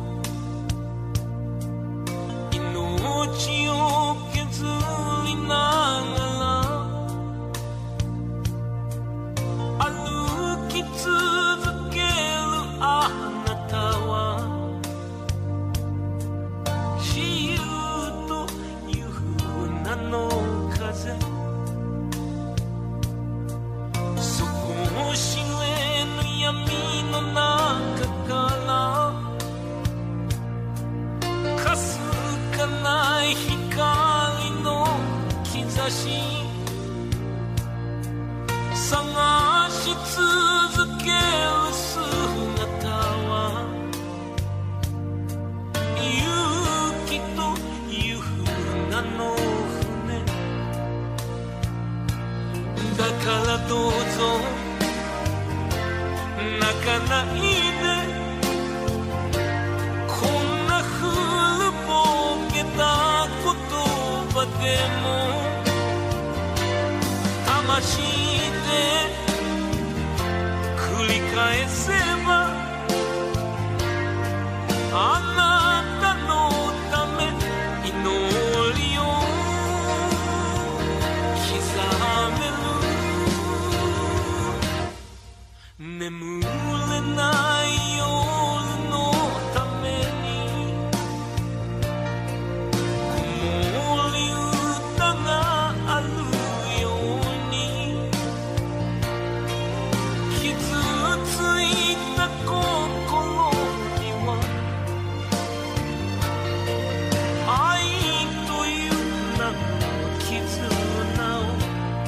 命を削りながら歩きかないでこんな古ぼけた言葉でも魂で繰り返せばあなたのため祈りを刻める眠れない夜のために子守歌があるように傷ついた心には愛という名の絆を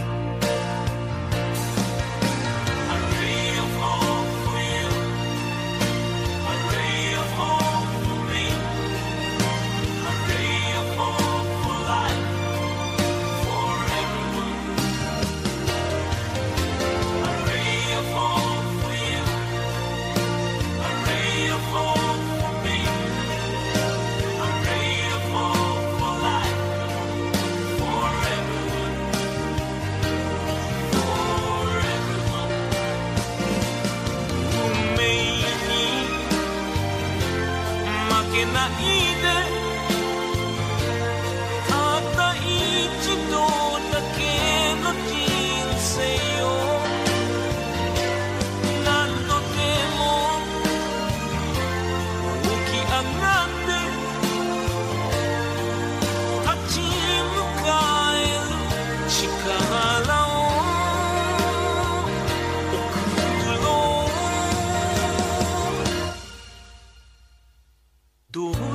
どうぞ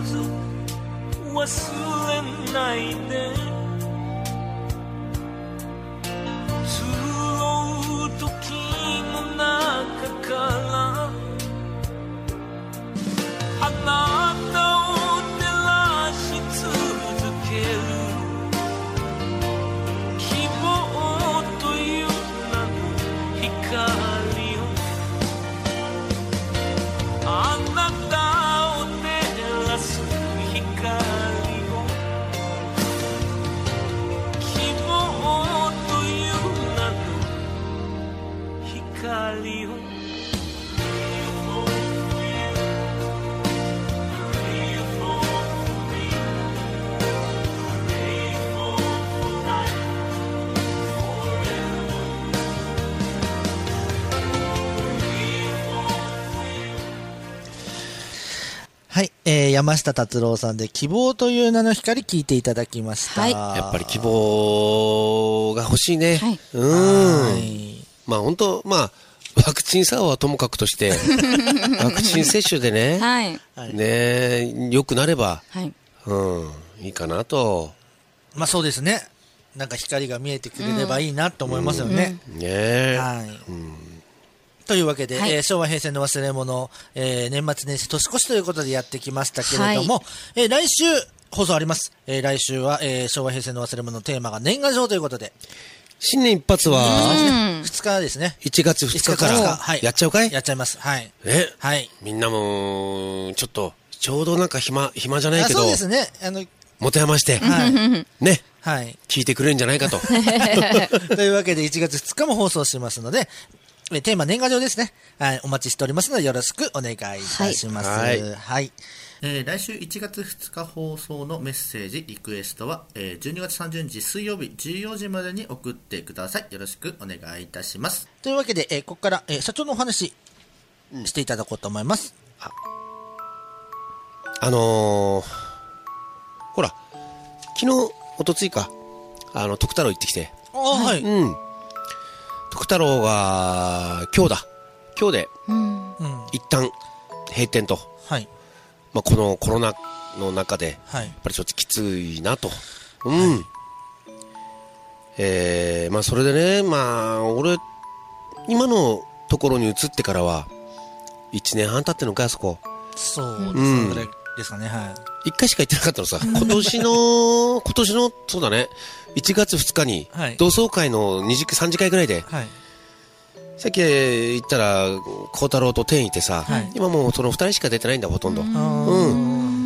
忘れないで潤う時の中からあなたを照らし続ける希望という名の光をあなたを照らす光を希望という名の光をはい、えー、山下達郎さんで希望という名の光聞いていただきました。 はいやっぱり希望が欲しいね。 はい、 うん。 はい。 まあ本当、まあ、ワクチン差はともかくとして、ワクチン接種でね、 はい、 ね、良くなれば、 はい、 うん、いいかなと。 まあそうですね。なんか光が見えてくれればいいなと思いますよね。 うん、ねえ。 はい。 うんというわけで、 はいえー、昭和平成の忘れ物、えー、年末年始年越しということでやってきましたけれども、はい、えー、来週放送あります。えー、来週は、えー、昭和平成の忘れ物のテーマが年賀状ということで。 新年一発は、 ふつかですね。 いちがつふつかから、 はい、 やっちゃうかい？ やっちゃいます。はい。 えはい。 みんなも、ちょっと、ちょうどなんか暇、暇じゃないけど、 そうですね。あの、 持て余して、 はい、 ね。 はい。 聞いてくれるんじゃないかと。 というわけでいちがつふつかも放送しますので、テーマ年賀状ですね。はい。お待ちしておりますのでよろしくお願いいたします。 はい。 はいはい、えー、来週いちがつふつか放送のメッセージ、リクエストは、えー、じゅうにがつさんじゅうにち水曜日じゅうよじまでに送ってください。よろしくお願いいたします。というわけで、えー、ここから、えー、社長のお話していただこうと思います。 うん、あ、あのー、ほら、昨日、おとついか、あの、徳太郎行ってきて。 ああ、はい。 うん。徳太郎が、今日だ。今日で、 うん、 一旦、閉店と。 はい。 まあ、このコロナの中で、 はい、 やっぱりちょっときついなと。うん。はい、えー、まあ、それでね、まあ、俺、今のところに移ってからは、一年半経ってんのか、あそこ。 そうですね。ぐらいですかね、はい。 一回しか行ってなかったのさ。今年の、今年の、そうだね。いちがつふつかに、同窓会のに次、さん次会ぐらいで、はい、 さっき言ったら孝太郎と天いてさ、 はい、 今もうそのふたりしか出てないんだほとんど。うん。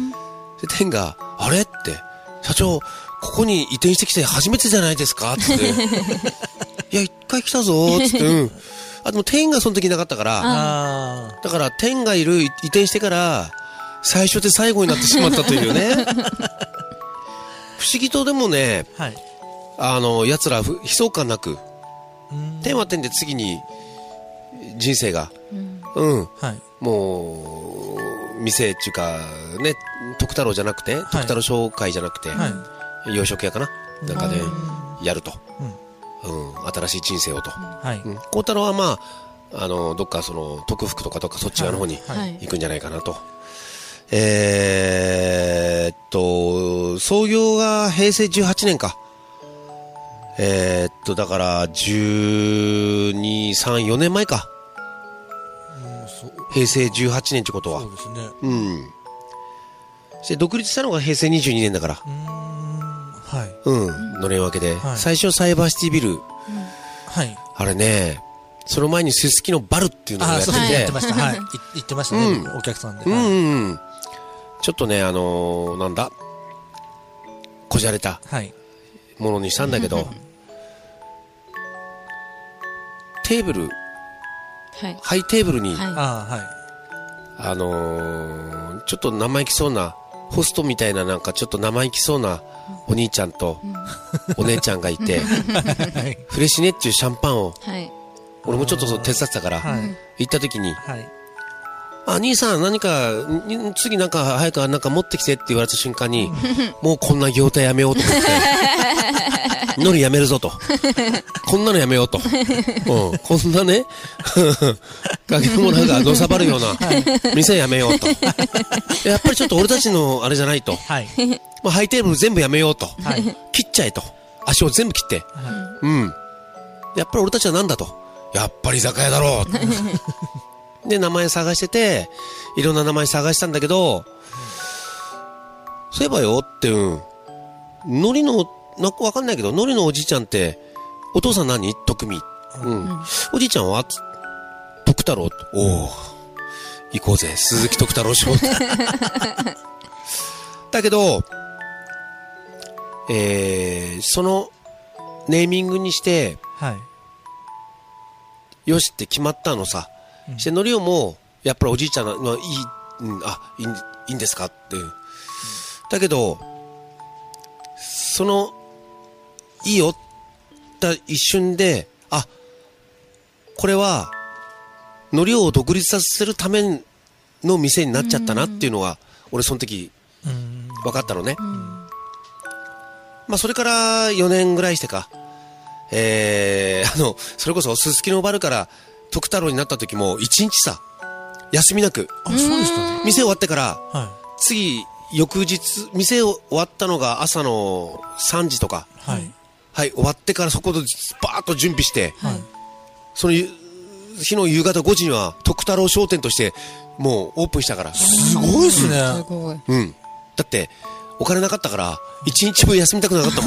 で天があれって社長ここに移転してきて初めてじゃないですかっていや一回来たぞーって、うん、あでも天がその時いなかったからあだから天がいる移転してから最初で最後になってしまったというね不思議とでもね、はい、あの奴ら悲壮感なく天は天で次に人生がうん、うんはい、もう店っていうかね徳太郎じゃなくて、はい、徳太郎商会じゃなくて、はい洋食屋かななんかでやると、うんうん、新しい人生をと、はいうん、孝太郎はまああのどっかその徳福とかどっかそっち側の方に行くんじゃないかなと、はいはい、えー、っと創業がへいせいじゅうはちねんかえー、っとだからじゅうに、さん、よねんまえか、へいせいじゅうはちねんってことはそうですねうんで独立したのがへいせいにじゅうにねんだからはい、うん、のれん分けで、はい、最初サイバーシティビル、うんはい、あれねその前にすすきのバルっていうのをやってて、はい、やってました、はい、言ってましたね、うん、お客さんで、うんうん、ちょっとねあのー、なんだこじゃれたものにしたんだけど、はい、テーブル、はい、ハイテーブルに、はい、あのー、ちょっと生意気そうなホストみたいななんかちょっと生意気そうなお兄ちゃんとお姉ちゃんがいてフレシネっていうシャンパンを俺もちょっと手伝ってたから行った時にあ兄さん何か次なんか早くなんか持ってきてって言われた瞬間にもうこんな業態やめようと思ってノリやめるぞとこんなのやめようと、うん、こんなねかけもらがのさばるような店やめようとやっぱりちょっと俺たちのあれじゃないと、はいまあ、ハイテーブル全部やめようと、はい、切っちゃえと足を全部切って、はい、うんやっぱり俺たちはなんだとやっぱり居酒屋だろうで名前探してていろんな名前探したんだけど、うん、そういえばよって、うん、ノリのなんかわかんないけどノリのおじいちゃんってお父さん何徳美、うんうん、おじいちゃんは徳太郎おお行こうぜ鈴木徳太郎賞だけど、えー、そのネーミングにして、はい、よしって決まったのさ、うん、してのりおもやっぱりおじいちゃんのいい、うん、あいい、いいんですかって、うん、だけどそのいいよった一瞬であこれはのりおを独立させるための店になっちゃったなっていうのが俺その時分かったのね、まあそれからよねんぐらいしてかえー、あのそれこそすすきのバルから徳太郎になった時もいちにちさ休みなくあそうでした、ね、店終わってから、はい、次翌日店終わったのが朝のさんじとかはい、はい、終わってからそこでバーッと準備して、はい、その日の夕方ごじには徳太郎商店としてもうオープンしたからすごいですね、 うん、だってお金なかったから一日分休みたくなかった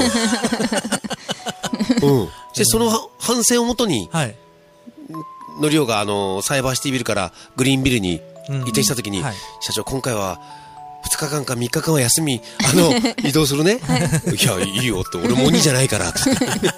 もん、うん、でその反省をもとに、はい、のりおがあのサイバーシティビルからグリーンビルに移転した時に、うんはい、社長今回はふつかかんかみっかかんは休みあの移動するね、はい、いやいいよって俺も鬼じゃないからって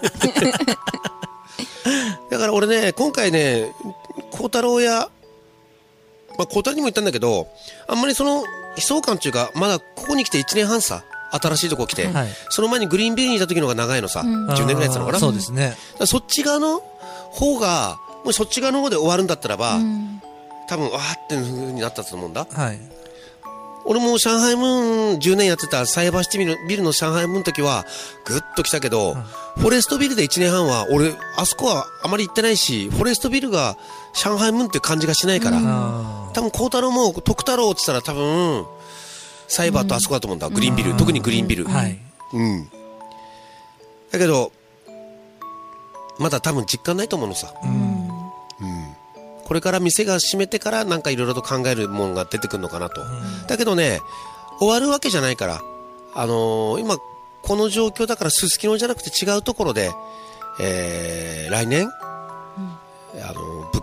だから俺ね今回ね孝太郎やまあ孝太郎にも言ったんだけどあんまりその悲壮感っていうかまだここに来ていちねんはんさ新しいとこ来て、はい、その前にグリーンビルにいた時の方が長いのさ、うん、じゅうねんぐらいやってたのかなそうですねそっち側の方がもしそっち側の方で終わるんだったらば、うん、多分わーっていう風になったと思うんだ、はい、俺も上海ムーンじゅうねんやってたサイバーシティビルの上海ムーンの時はぐっと来たけど、うん、フォレストビルでいちねんはんは俺あそこはあまり行ってないしフォレストビルが上海ムーンって感じがしないから、うん、多分孝太郎も徳太郎って言ったら多分サイバーとあそこだと思うんだ、うん、グリーンビル、特にグリーンビル、はい、うん、だけどまだ多分実感ないと思うのさ、うんうん、これから店が閉めてからなんかいろいろと考えるものが出てくるのかなと、うん、だけどね終わるわけじゃないからあのー、今この状況だからすすきのじゃなくて違うところで、えー、来年、うん、あのー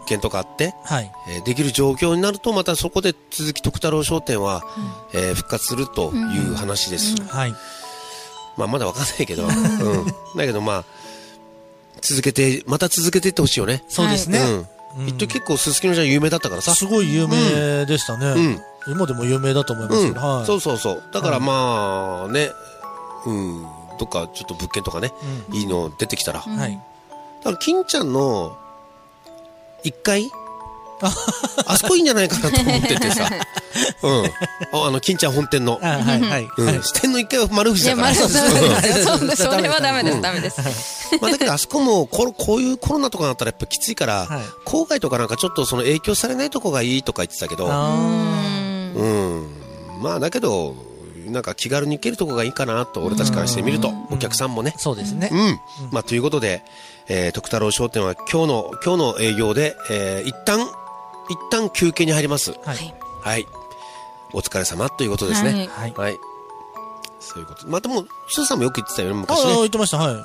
件とかあって、 はい。 えーできる状況になるとまたそこで鈴木徳太郎商店は、えー復活するという話です、 はい。 まあ、まだわかんないけど、うん、だけどまあ続けてまた続けていってほしいよね。 そうですね。 うん、一時結構すすきのちゃん有名だったからさ、 すごい有名でしたね。 うん今でも有名だと思いますけど、はい。 そうそうそう、だからまあね、うん、どっかちょっと物件とかね、いいの出てきたら、 はい。 だから金ちゃんのいっかいあそこいいんじゃないかなと思っててさ、うん、ああの金ちゃん本店の、 あはいはい。 うんはい支店のいっかいは丸藤いや、まあ、 だから、 そううんそうそれはダメです、ダメです。 まあだけどあそこもここういうコロナとかになったらやっぱきついから、 はい郊外とかなんかちょっとその影響されないとこがいいとか言ってたけど、 あうん、まあだけどなんか気軽に行けるとこがいいかなと俺たちからしてみると、お客さんもねー、そうですね。 うん、まあということで、えー、徳太郎商店は今日の今日の営業で、えー、一旦一旦休憩に入ります。 はい。 はい、お疲れ様ということですね。 はい。 はい、そういうこと。まあでも翔さんもよく言ってたよねあ昔ね。 あ、言ってました、はい。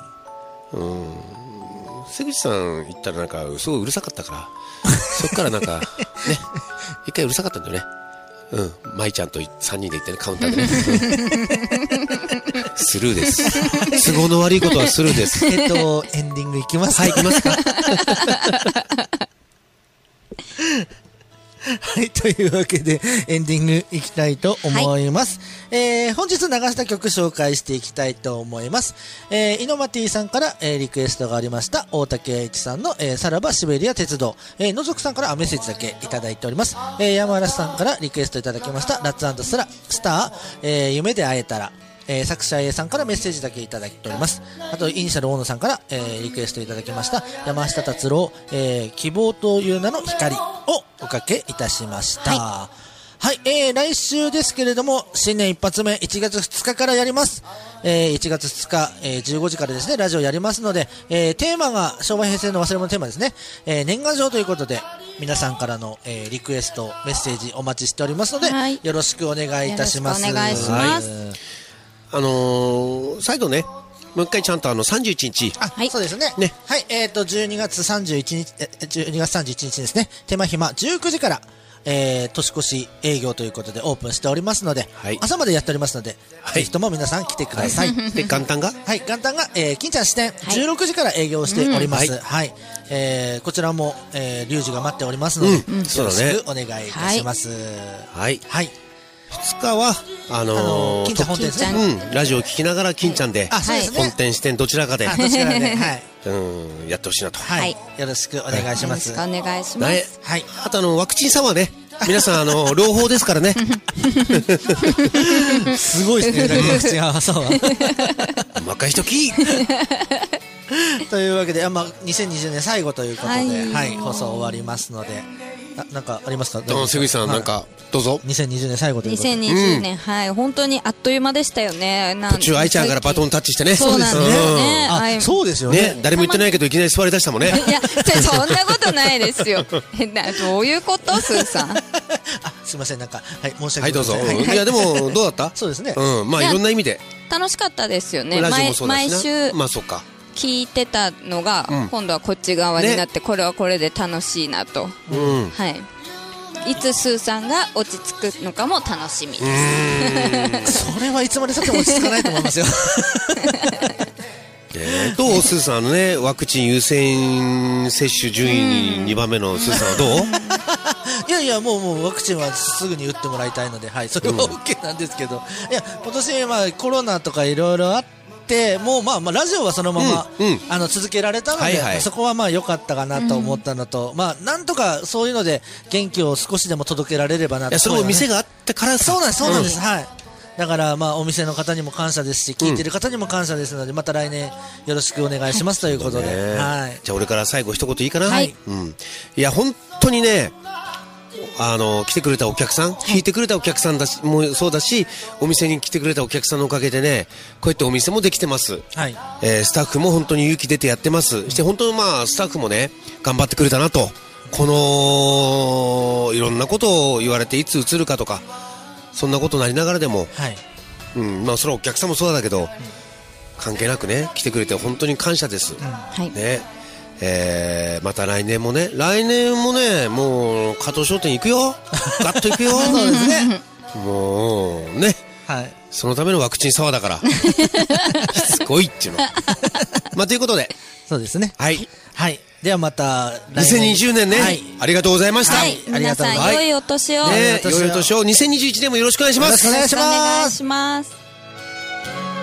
瀬口さん言ったらなんかすごいうるさかったからそっからなんかね一回うるさかったんだよね。うん、舞ちゃんとさんにんで行ってね、カウンターでね、うん、スルーです。都合の悪いことはスルーです。 えっと、エンディングいきますか。 はい、行きますか。 はい、というわけで、エンディングいきたいと思います。えー、本日流した曲紹介していきたいと思います。えー、イノマティさんから、えー、リクエストがありました、大竹栄一さんの、えー、さらばシベリア鉄道、えー、のぞくさんからメッセージだけいただいております。えー、山嵐さんからリクエストいただきました、ラッツ&スラ、スター、えー、夢で会えたら、えー、作者 A さんからメッセージだけいただいております。あと、イニシャル大野さんから、えー、リクエストいただきました、山下達郎、えー、希望という名の光をおかけいたしました。はい、はい、えー、来週ですけれども、新年一発目、いちがつふつかからやります。えー、いちがつふつか、えー、じゅうごじからですね、ラジオやりますので、えー、テーマが、昭和平成の忘れ物テーマですね、えー、年賀状ということで、皆さんからの、えー、リクエスト、メッセージお待ちしておりますので、 はいよろしくお願いいたします。 よろしくお願いします。 はいあのー、再度ね、もう一回ちゃんとあのさんじゅういちにち、 あ、 はいそうですね。 ねはい、えっ、ー、と、じゅうにがつさんじゅういちにち、えじゅうにがつさんじゅういちにちですね、手間暇じゅうくじから、えー、年越し営業ということでオープンしておりますので、 はい朝までやっておりますので、 はいぜひとも皆さん来てください。はい、 で元旦が元旦が、えー、金ちゃん支店、じゅうろくじから営業しております。 うんはい、えー、こちらも、えー、リュウジが待っておりますので、 うんよろしそうだねくお願いいたします。 はい、 はい。 ふつかはあのーあのー金ちゃん本店ですね。 うん、ラジオを聞きながら金ちゃんで、 あ、そうですね。 本店支店どちらかで、 あ、どちらで、はい。 うん、やってほしいなと。 はい。 はいよろしくお願いします。 よろしくお願いしまねす。 はい。 あとあのワクチンさんはね、皆さんあの朗報ですからね。 すごいですね、ラリアクチン朝は。 任しとき。 というわけで、あまあ、にせんにじゅうねん最後ということで、は、 はいい放送終わりますので、あなんかありますか？ どうも瀬口さん、なんかどうぞ。 にせんにじゅうねん最後ということで。 にせんにじゅうねん、はい、本当にあっという間でしたよね。なん途中愛ちゃんからバトンタッチしてね。 そうなんですよね。あいあ、そうですよねね。 誰も言ってないけどいきなり座り出したもんね。 いや、そんなことないですよ。えなどういうことスーさん。 あ、すみません、なんか、はい、申しはい、どうぞ。 訳ございません。 いや、でも、どうだったそうですね。 うん、まあ、いろんな意味で。 楽しかったですよね。 ラジオ毎もそうだしな。 毎週まあ、そっか。 聞いてたのが、 うん今度はこっち側になって、これはこれで楽しいなと。 うん。 はい。いつスーさんが落ち着くのかも楽しみです。 それはいつまでたっても落ち着かないと思いますよ。 えーどうスーさん、あのね、ワクチン優先接種順位にばんめのスーさんはどう？ いやいや、もう、もう、ワクチンはすぐに打ってもらいたいので、はい、それは OK なんですけど、いや、今年、まあ、コロナとかいろいろあって、もう、まあ、まあ、ラジオはそのまま、 うんうんあの、続けられたので、 はいはいそこはまあ、良かったかなと思ったのと、まあ、なんとか、そういうので、元気を少しでも届けられればなと。 いや、それも店が、 があってからさそうなんです、そうなんです、はい。だから、まあ、お店の方にも感謝ですし、聞いてる方にも感謝ですので、また来年、よろしくお願いしますということで、 ねはい。 じゃあ俺から最後一言いいかな。 はいうん。いや、本当にね、あの、来てくれたお客さん、聞いてくれたお客さんだし、もうそうだし、お店に来てくれたお客さんのおかげでね、こうやってお店もできてます。 はい。 えースタッフも本当に勇気出てやってます。そして本当にまあ、スタッフもね、頑張ってくれたなと。この、いろんなことを言われて、いつ映るかとか、そんなことなりながらでも、 はい。 うん、まあ、それはお客さんもそうだけど、関係なくね、来てくれて本当に感謝です。 はい。 ね。 えー、また来年もね、来年もね、もう加藤商店行くよ、ガッと行くよ。 そうですね。 もうね、 はい。 そのためのワクチンサワーだからしつこいっていうの。まあということで、 そうですね。 はい、 はい。ではまたにせんにじゅうねんね、はい、ありがとうございました。 はい、皆さん良いお年を。 ね、良いお年を。にせんにじゅういちねんもよろしくお願いします。 よろしくお願いします。 よろしくお願いします。